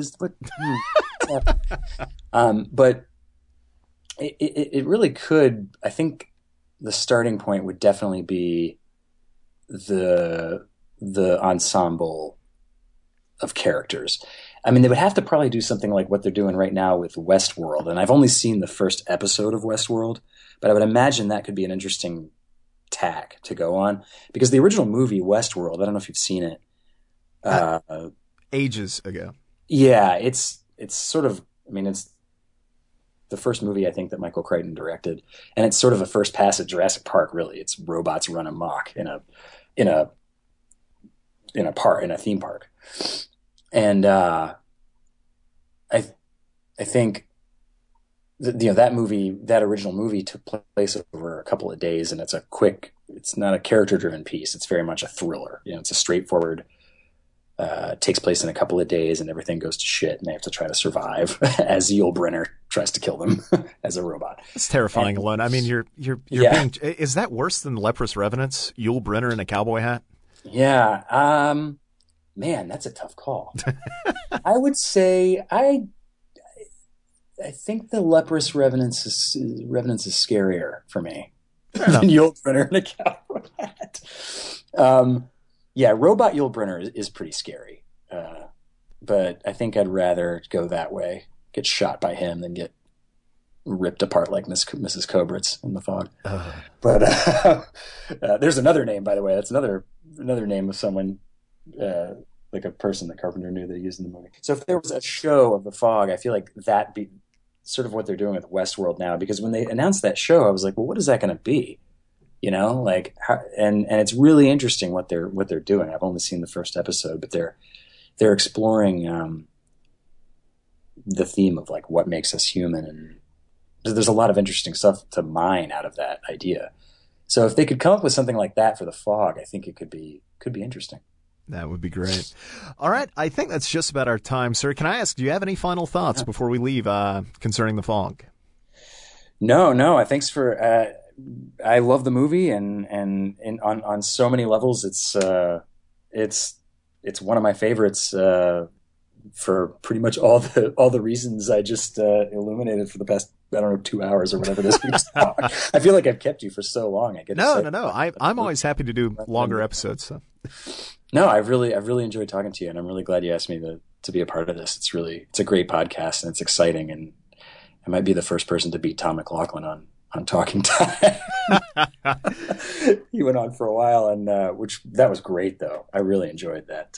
But it really could. I think the starting point would definitely be the ensemble of characters. I mean, they would have to probably do something like what they're doing right now with Westworld. And I've only seen the first episode of Westworld, but I would imagine that could be an interesting tack to go on, because the original movie Westworld, I don't know if you've seen it. Ages ago. Yeah, it's sort of, I mean, it's the first movie I think that Michael Crichton directed, and it's sort of a first pass at Jurassic Park. Really, it's robots run amok in a theme park, and I think that original movie took place over a couple of days, and it's not a character driven piece. It's very much a thriller. You know, it's a straightforward. Takes place in a couple of days, and everything goes to shit, and they have to try to survive as Yul Brynner tries to kill them as a robot. It's terrifying alone. I mean, you're being, is that worse than Leprous Revenants? Yul Brynner in a cowboy hat? Yeah. Man, that's a tough call. I would say I think the Leprous Revenants is scarier for me than Yul Brynner in a cowboy hat. Yeah, robot Yul Brynner is pretty scary. But I think I'd rather go that way, get shot by him, than get ripped apart like Mrs. Kobritz in The Fog. But there's another name, by the way. That's another name of someone, like a person that Carpenter knew that he used in the movie. So if there was a show of The Fog, I feel like that'd be sort of what they're doing with Westworld now. Because when they announced that show, I was like, well, what is that going to be? You know, like, and it's really interesting what they're doing. I've only seen the first episode, but they're exploring the theme of like what makes us human, and there's a lot of interesting stuff to mine out of that idea. So if they could come up with something like that for The Fog, I think it could be interesting. That would be great. All right. I think that's just about our time, sir. Can I ask, do you have any final thoughts before we leave concerning The Fog? No. Thanks for. I love the movie, and on so many levels, it's one of my favorites for pretty much all the reasons I just illuminated for the past, I don't know, 2 hours or whatever this week's. I feel like I've kept you for so long. No. I'm always happy to do longer episodes. So. No, I've really enjoyed talking to you, and I'm really glad you asked me to be a part of this. It's a great podcast, and it's exciting, and I might be the first person to beat Tom McLaughlin on talking time. He went on for a while, and that was great, though. I really enjoyed that.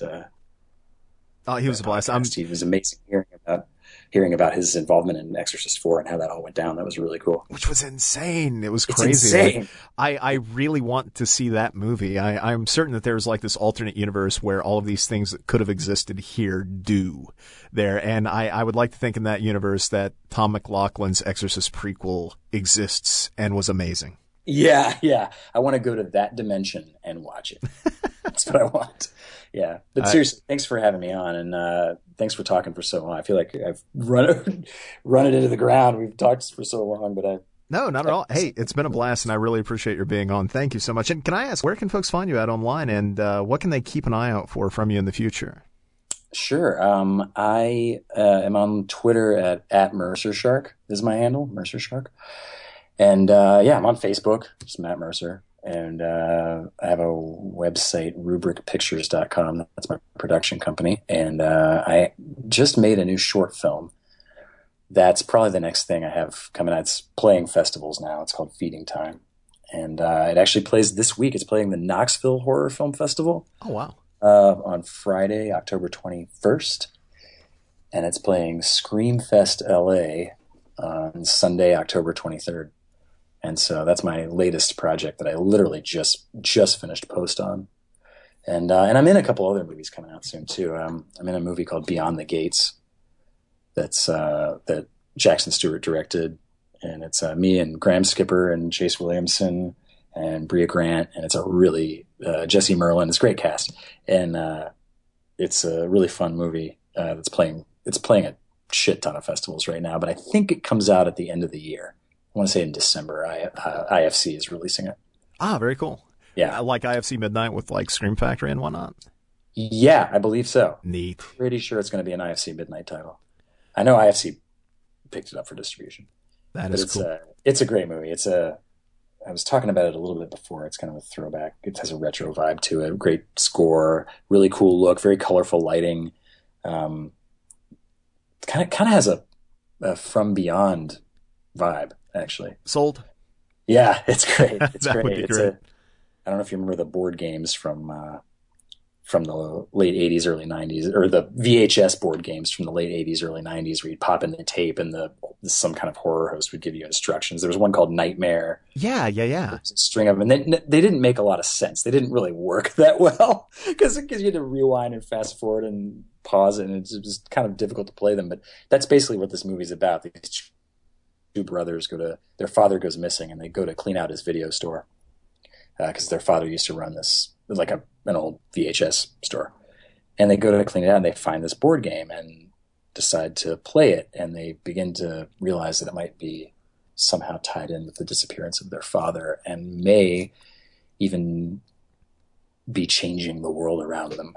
He was a blast. He was amazing hearing about his involvement in Exorcist 4 and how that all went down. That was really cool. Which was insane. It was crazy. Insane. I really want to see that movie. I'm certain that there's like this alternate universe where all of these things that could have existed here do there. And I would like to think in that universe that Tom McLaughlin's Exorcist prequel exists and was amazing. Yeah. I want to go to that dimension and watch it. That's what I want. Yeah. But seriously, thanks for having me on, and thanks for talking for so long. I feel like I've run it into the ground. We've talked for so long, but No, not at all. Hey, it's been a blast, and I really appreciate your being on. Thank you so much. And can I ask, where can folks find you at online, and what can they keep an eye out for from you in the future? Sure. I am on Twitter at Mercer Shark is my handle, Mercer Shark. And I'm on Facebook, just Matt Mercer. And I have a website, rubricpictures.com. That's my production company. And I just made a new short film. That's probably the next thing I have coming out. It's playing festivals now. It's called Feeding Time. And it actually plays this week. It's playing the Knoxville Horror Film Festival. Oh, wow. On Friday, October 21st. And it's playing Screamfest LA on Sunday, October 23rd. And so that's my latest project that I literally just finished post on. And I'm in a couple other movies coming out soon too. I'm in a movie called Beyond the Gates that Jackson Stewart directed. And it's me and Graham Skipper and Chase Williamson and Bria Grant. And it's a really, Jesse Merlin. It's a great cast. And it's a really fun movie it's playing at shit ton of festivals right now. But I think it comes out at the end of the year. I want to say in December. IFC is releasing it. Ah, very cool. Yeah. Like IFC Midnight with like Scream Factory and whatnot? Yeah, I believe so. Neat. Pretty sure it's going to be an IFC Midnight title. I know IFC picked it up for distribution. That is cool. It's a great movie. I was talking about it a little bit before. It's kind of a throwback. It has a retro vibe to it. Great score, really cool look, very colorful lighting. Kind of has a From Beyond vibe. Actually, sold. Yeah, it's great. It's that great. Would be great. I don't know if you remember the board games from the late 80s, early 90s, or the VHS board games from the late 80s, early 90s, where you'd pop in the tape and some kind of horror host would give you instructions. There was one called Nightmare. Yeah. A string of them, and they didn't make a lot of sense. They didn't really work that well because you had to rewind and fast forward and pause it, and it's just kind of difficult to play them. But that's basically what this movie's about. These two brothers their father goes missing, and they go to clean out his video store because their father used to run this like an old VHS store, and they go to clean it out and they find this board game and decide to play it, and they begin to realize that it might be somehow tied in with the disappearance of their father and may even be changing the world around them.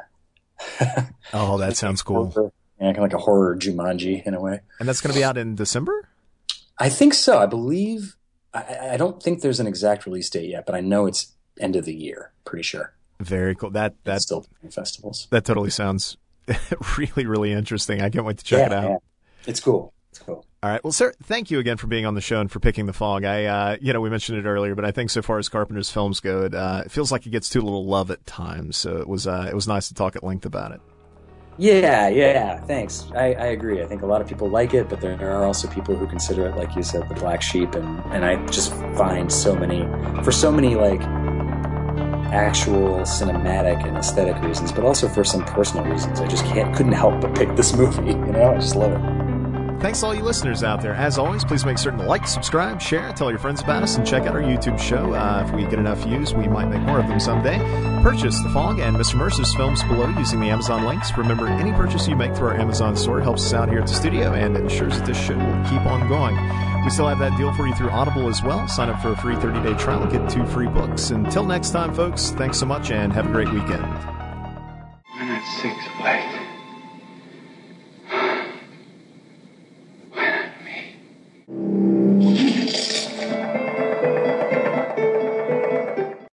Oh, that sounds cool. Yeah, kind of like a horror Jumanji in a way. And that's going to be out in December? I think so. I believe. I don't think there's an exact release date yet, but I know it's end of the year. Pretty sure. Very cool. That's still in festivals. That totally sounds really, really interesting. I can't wait to check it out. Yeah. It's cool. All right. Well, sir, thank you again for being on the show and for picking The Fog. We mentioned it earlier, but I think so far as Carpenter's films go, it feels like it gets too little love at times. So it was nice to talk at length about it. Yeah. Thanks. I agree. I think a lot of people like it, but there are also people who consider it, like you said, the black sheep. And I just find so many like actual cinematic and aesthetic reasons, but also for some personal reasons. I just couldn't help but pick this movie. I just love it. thanks to all you listeners out there. As always, please make certain to like, subscribe, share, tell your friends about us, and check out our YouTube show. If we get enough views, we might make more of them someday. Purchase The Fog and Mr. Mercer's films below using the Amazon links. Remember, any purchase you make through our Amazon store helps us out here at the studio and ensures that this show will keep on going. We still have that deal for you through Audible as well. Sign up for a free 30-day trial and get 2 free books. Until next time, folks, thanks so much and have a great weekend. When at 6 Blake.